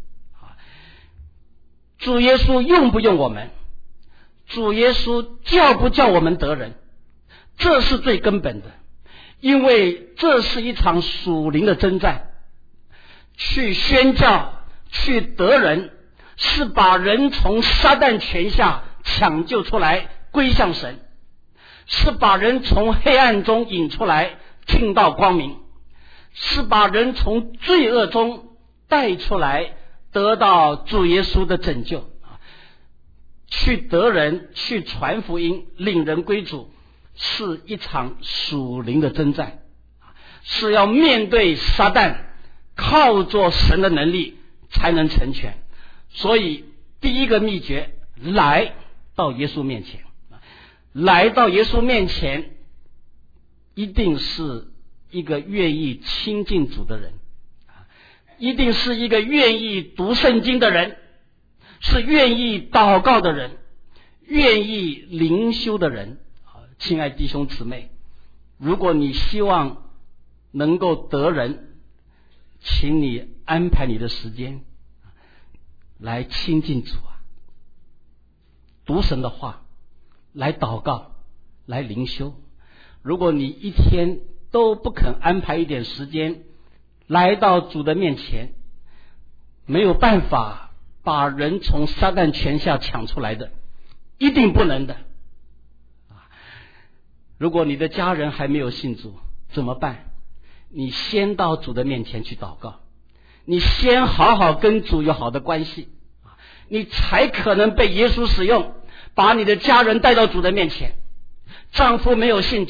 主耶稣用不用我们？主耶稣叫不叫我们得人？这是最根本的，因为这是一场属灵的征战。去宣教，去得人，是把人从撒旦权下抢救出来归向神，是把人从黑暗中引出来进到光明，是把人从罪恶中带出来得到主耶稣的拯救。去得人，去传福音，领人归主，是一场属灵的征战，是要面对撒旦，靠着神的能力才能成全。所以第一个秘诀，来到耶稣面前。来到耶稣面前，一定是一个愿意亲近主的人，一定是一个愿意读圣经的人，是愿意祷告的人，愿意灵修的人。亲爱弟兄姊妹，如果你希望能够得人，请你安排你的时间来亲近主啊，读神的话，来祷告，来灵修。如果你一天都不肯安排一点时间来到主的面前，没有办法把人从撒旦权下抢出来的，一定不能的。如果你的家人还没有信主怎么办？你先到主的面前去祷告，你先好好跟主有好的关系，你才可能被耶稣使用，把你的家人带到主的面前。丈夫没有信主，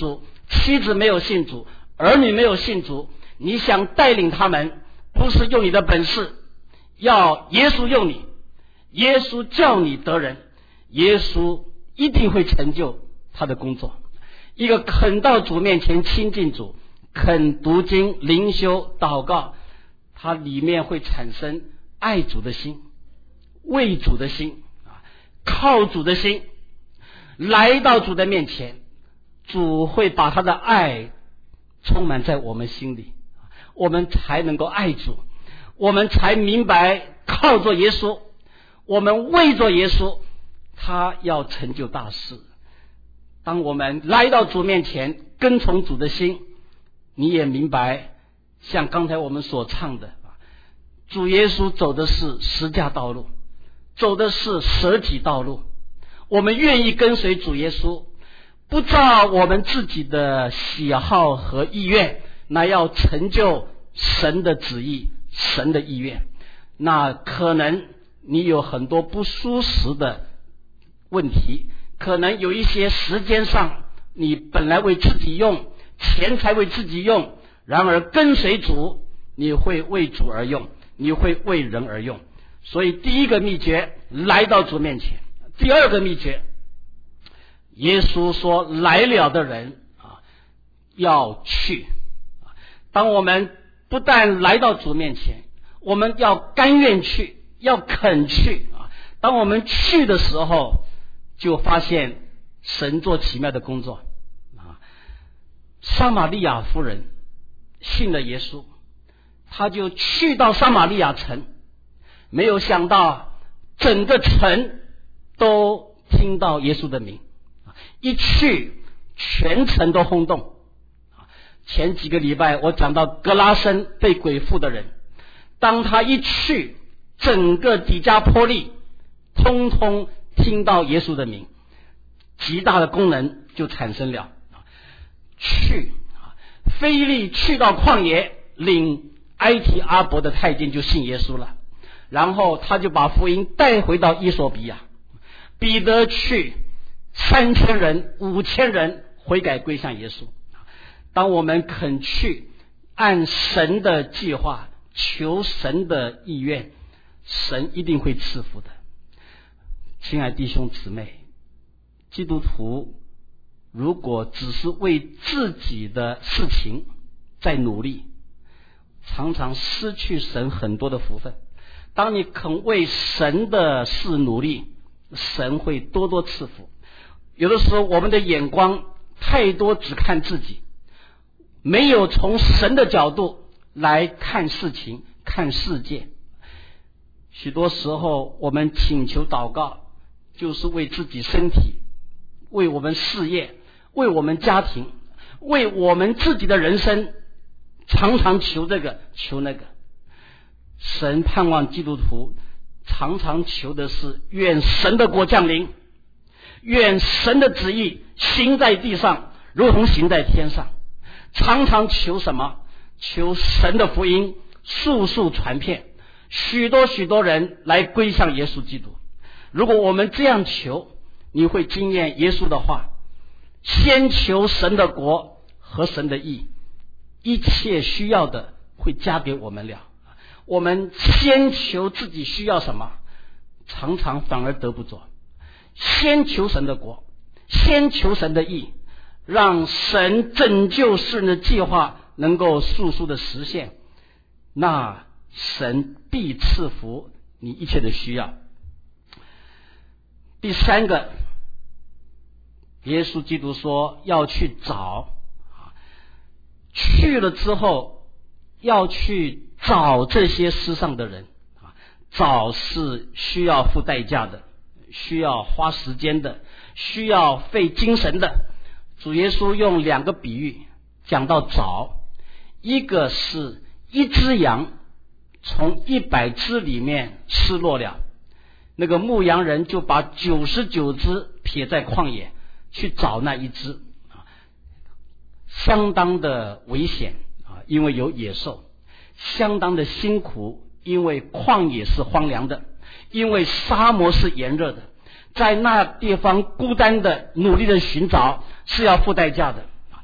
妻子没有信主，儿女没有信主，你想带领他们，不是用你的本事，要耶稣用你，耶稣叫你得人，耶稣一定会成就他的工作。一个肯到主面前亲近主，肯读经灵修祷告，他里面会产生爱主的心，为主的心，靠主的心，来到主的面前，主会把他的爱充满在我们心里，我们才能够爱主，我们才明白靠着耶稣，我们为着耶稣，他要成就大事。当我们来到主面前，跟从主的心，你也明白，像刚才我们所唱的，主耶稣走的是十架道路，走的是舍己道路。我们愿意跟随主耶稣，不照我们自己的喜好和意愿，那要成就神的旨意，神的意愿。那可能你有很多不舒适的问题，可能有一些时间上你本来为自己用，钱财为自己用，然而跟随主，你会为主而用，你会为人而用。所以第一个秘诀，来到主面前。第二个秘诀，耶稣说来了的人啊要去。当我们不但来到主面前，我们要甘愿去，要肯去啊。当我们去的时候，就发现神做奇妙的工作啊。撒玛利亚妇人信了耶稣，他就去到撒玛利亚城，没有想到整个城都听到耶稣的名，一去全城都轰动。前几个礼拜我讲到格拉森被鬼附的人，当他一去，整个底加波利通通听到耶稣的名，极大的功能就产生了。去，腓利去到旷野，领埃提阿伯的太监就信耶稣了，然后他就把福音带回到伊索比亚。彼得去，三千人五千人悔改归向耶稣。当我们肯去按神的计划求神的意愿，神一定会赐福的。亲爱弟兄姊妹，基督徒如果只是为自己的事情在努力，常常失去神很多的福分。当你肯为神的事努力，神会多多赐福。有的时候我们的眼光太多只看自己，没有从神的角度来看事情看世界。许多时候我们请求祷告，就是为自己身体，为我们事业，为我们家庭，为我们自己的人生，常常求这个求那个。神盼望基督徒常常求的是，愿神的国降临，愿神的旨意行在地上如同行在天上。常常求什么？求神的福音速速传遍，许多许多人来归向耶稣基督。如果我们这样求，你会经验耶稣的话，先求神的国和神的义，一切需要的会加给我们了。我们先求自己需要什么，常常反而得不着。先求神的国，先求神的义，让神拯救世人的计划能够速速的实现，那神必赐福你一切的需要。第三个，耶稣基督说要去找，去了之后要去找这些世上的人，找是需要付代价的，需要花时间的，需要费精神的。主耶稣用两个比喻讲到找，一个是一只羊从一百只里面失落了，那个牧羊人就把九十九只撇在旷野去找那一只，相当的危险啊，因为有野兽，相当的辛苦，因为旷野是荒凉的，因为沙漠是炎热的，在那地方孤单的努力的寻找是要付代价的。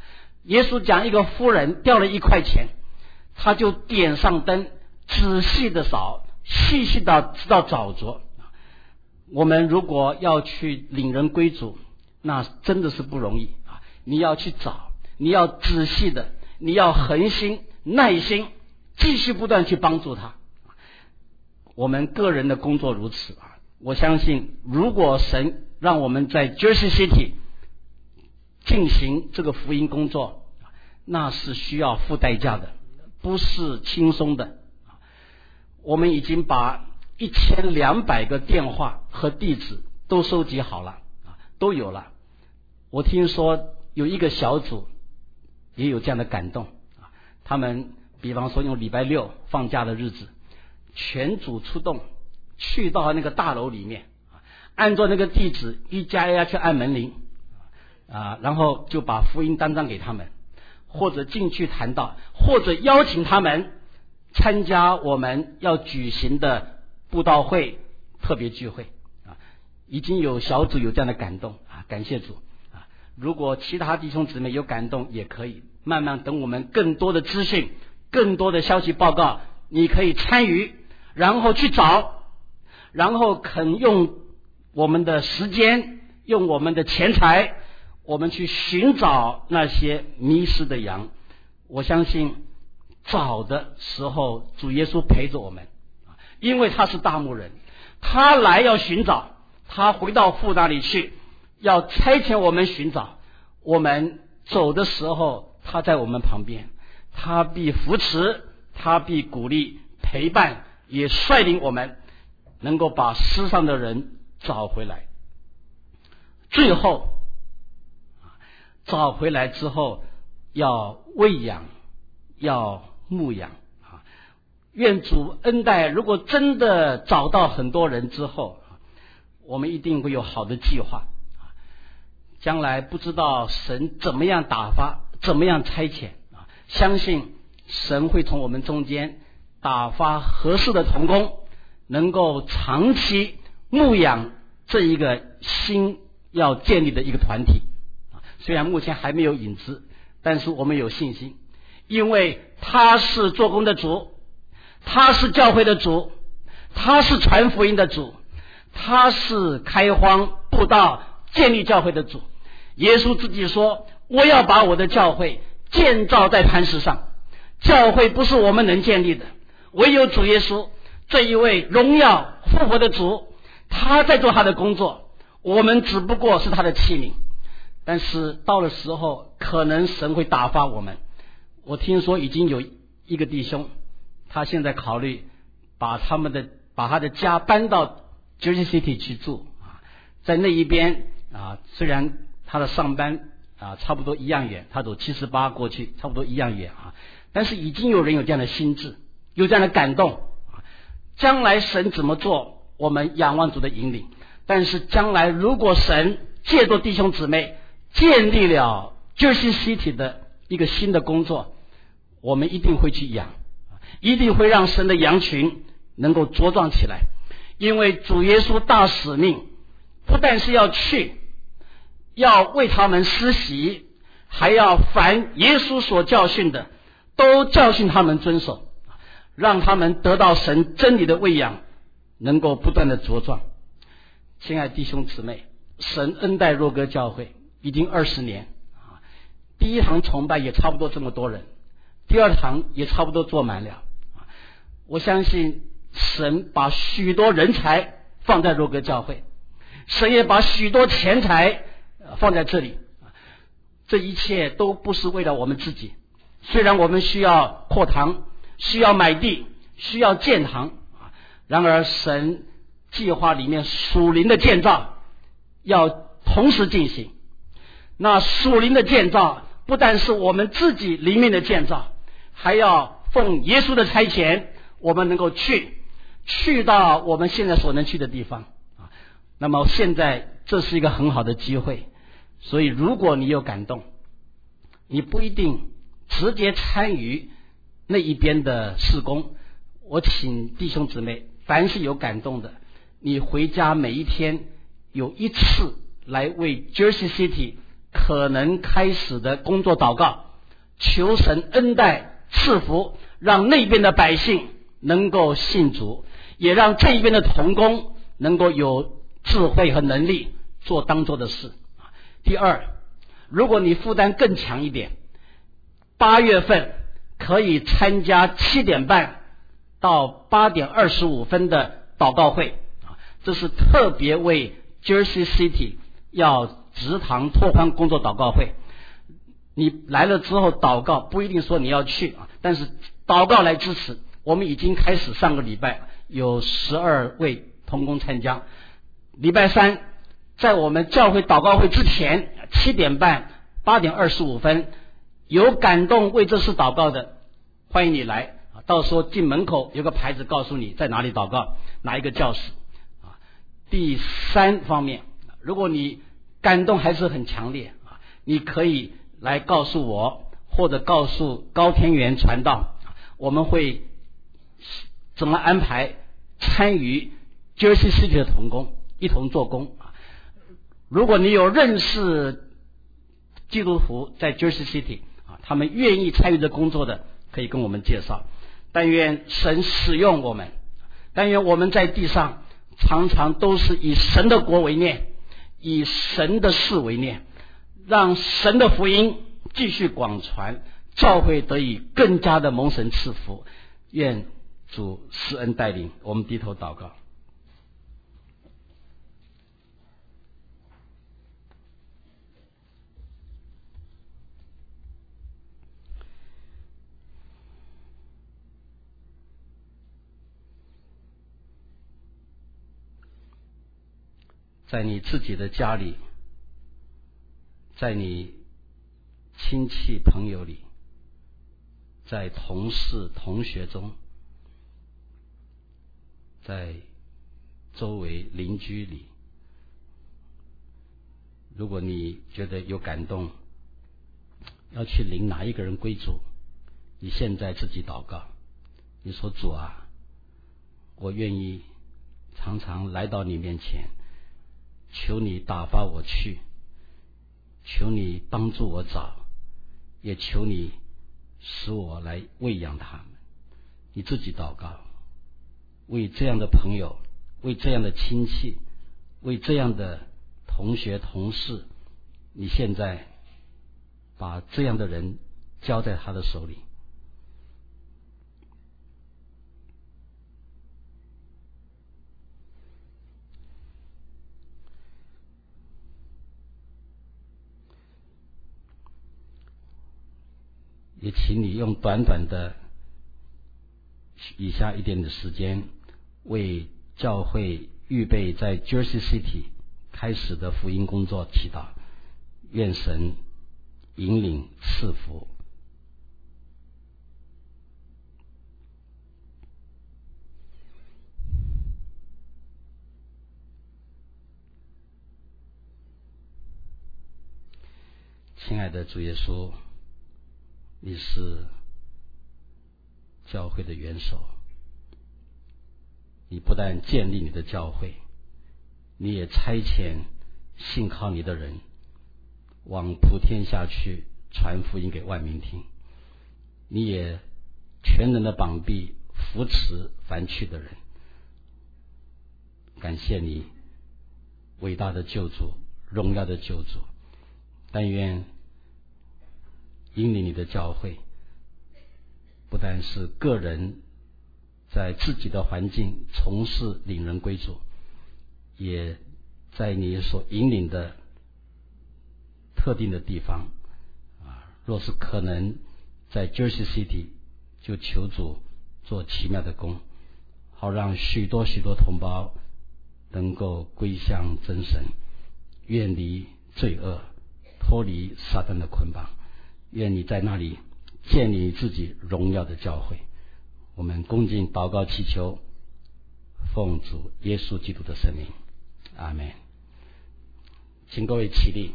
耶稣讲一个妇人掉了一块钱，他就点上灯，仔细的扫，细细的直到找着。我们如果要去领人归主，那真的是不容易啊！你要去找，你要仔细的，你要恒心耐心，继续不断去帮助他。我们个人的工作如此啊！我相信，如果神让我们在 Jersey City 进行这个福音工作，那是需要付代价的，不是轻松的。我们已经把一千两百个电话和地址都收集好了，都有了。我听说有一个小组也有这样的感动，他们比方说用礼拜六放假的日子，全组出动去到那个大楼里面，按照那个地址一家一家去按门铃啊，然后就把福音单张给他们，或者进去谈到，或者邀请他们参加我们要举行的布道会特别聚会啊，已经有小组有这样的感动啊，感谢主啊！如果其他弟兄姊妹有感动，也可以慢慢等我们更多的资讯、更多的消息报告，你可以参与，然后去找，然后肯用我们的时间、用我们的钱财，我们去寻找那些迷失的羊。我相信找的时候，主耶稣陪着我们，因为他是大牧人，他来要寻找，他回到父那里去，要差遣我们寻找。我们走的时候，他在我们旁边，他必扶持，他必鼓励陪伴，也率领我们能够把世上的人找回来。最后找回来之后，要喂养，要牧养啊！愿主恩待，如果真的找到很多人之后，我们一定会有好的计划。将来不知道神怎么样打发，怎么样差遣啊！相信神会从我们中间打发合适的同工，能够长期牧养这一个新要建立的一个团体。虽然目前还没有影子，但是我们有信心，因为他是做工的主，他是教会的主，他是传福音的主，他是开荒布道建立教会的主。耶稣自己说，我要把我的教会建造在磐石上。教会不是我们能建立的，唯有主耶稣这一位荣耀复活的主，他在做他的工作，我们只不过是他的器皿。但是到了时候，可能神会打发我们。我听说已经有一个弟兄，他现在考虑把他们的把他的家搬到 Jersey City 去住啊，在那一边啊，虽然他的上班啊差不多一样远，他走七十八过去差不多一样远啊，但是已经有人有这样的心智，有这样的感动啊。将来神怎么做，我们仰望主的引领。但是将来如果神借着弟兄姊妹建立了 Jersey City 的一个新的工作，我们一定会去养，一定会让神的羊群能够茁壮起来。因为主耶稣大使命不但是要去，要为他们施洗，还要凡耶稣所教训的都教训他们遵守，让他们得到神真理的喂养，能够不断的茁壮。亲爱弟兄姊妹，神恩待若歌教会已经二十年，第一堂崇拜也差不多这么多人，第二堂也差不多坐满了。我相信神把许多人才放在若歌教会，神也把许多钱财放在这里，这一切都不是为了我们自己。虽然我们需要扩堂，需要买地，需要建堂，然而神计划里面属灵的建造要同时进行。那属灵的建造不但是我们自己里面的建造，还要奉耶稣的差遣，我们能够去去到我们现在所能去的地方。那么现在这是一个很好的机会，所以如果你有感动，你不一定直接参与那一边的事工，我请弟兄姊妹，凡是有感动的，你回家每一天有一次来为 Jersey City 可能开始的工作祷告， 求神恩待赐福，让那边的百姓能够信主，也让这边的同工能够有智慧和能力做当做的事。第二，如果你负担更强一点，八月份可以参加七点半到八点二十五分的祷告会，这是特别为 Jersey City 要植堂拓宽工作祷告会。你来了之后祷告，不一定说你要去，但是祷告来支持。我们已经开始上个礼拜有十二位同工参加，礼拜三在我们教会祷告会之前七点半八点二十五分，有感动为这事祷告的，欢迎你来，到时候进门口有个牌子告诉你在哪里祷告，哪一个教室。第三方面，如果你感动还是很强烈，你可以来告诉我，或者告诉高天元传道，我们会怎么安排参与 Jersey City 的同工一同做工。如果你有认识基督徒在 Jersey City 他们愿意参与这工作的，可以跟我们介绍。但愿神使用我们，但愿我们在地上常常都是以神的国为念，以神的事为念，让神的福音继续广传，教会得以更加的蒙神赐福。愿主施恩带领，我们低头祷告。在你自己的家里，在你亲戚朋友里，在同事同学中，在周围邻居里，如果你觉得有感动，要去领哪一个人归主，你现在自己祷告，你说主啊，我愿意常常来到你面前，求你打发我去，求你帮助我找，也求你使我来喂养他们。你自己祷告，为这样的朋友，为这样的亲戚，为这样的同学同事，你现在把这样的人交在他的手里。也请你用短短的以下一点的时间，为教会预备在 Jersey City 开始的福音工作祈祷，愿神引领赐福。亲爱的主耶稣，你是教会的元首，你不但建立你的教会，你也差遣信靠你的人往普天下去传福音给万民听，你也全能的膀臂扶持凡去的人。感谢你伟大的救主，荣耀的救主，但愿引领你的教会，不但是个人在自己的环境从事领人归主，也在你所引领的特定的地方啊，若是可能在 Jersey City 就求主做奇妙的工，好让许多许多同胞能够归向真神，远离罪恶，脱离撒旦的捆绑。愿你在那里建立自己荣耀的教会。我们恭敬祷告祈求，奉主耶稣基督的圣名，阿们。请各位起立。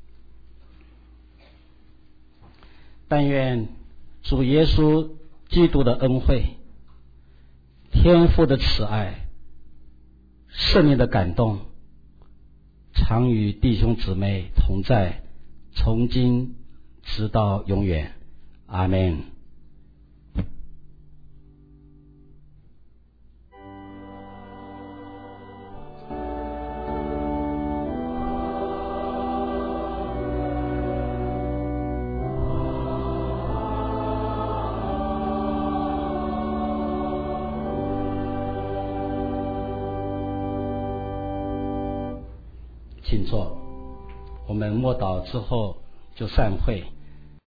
但愿主耶稣基督的恩惠，天父的慈爱，圣灵的感动，常与弟兄姊妹同在，从今直到永远， 阿们。请坐，我们默祷之后就散会。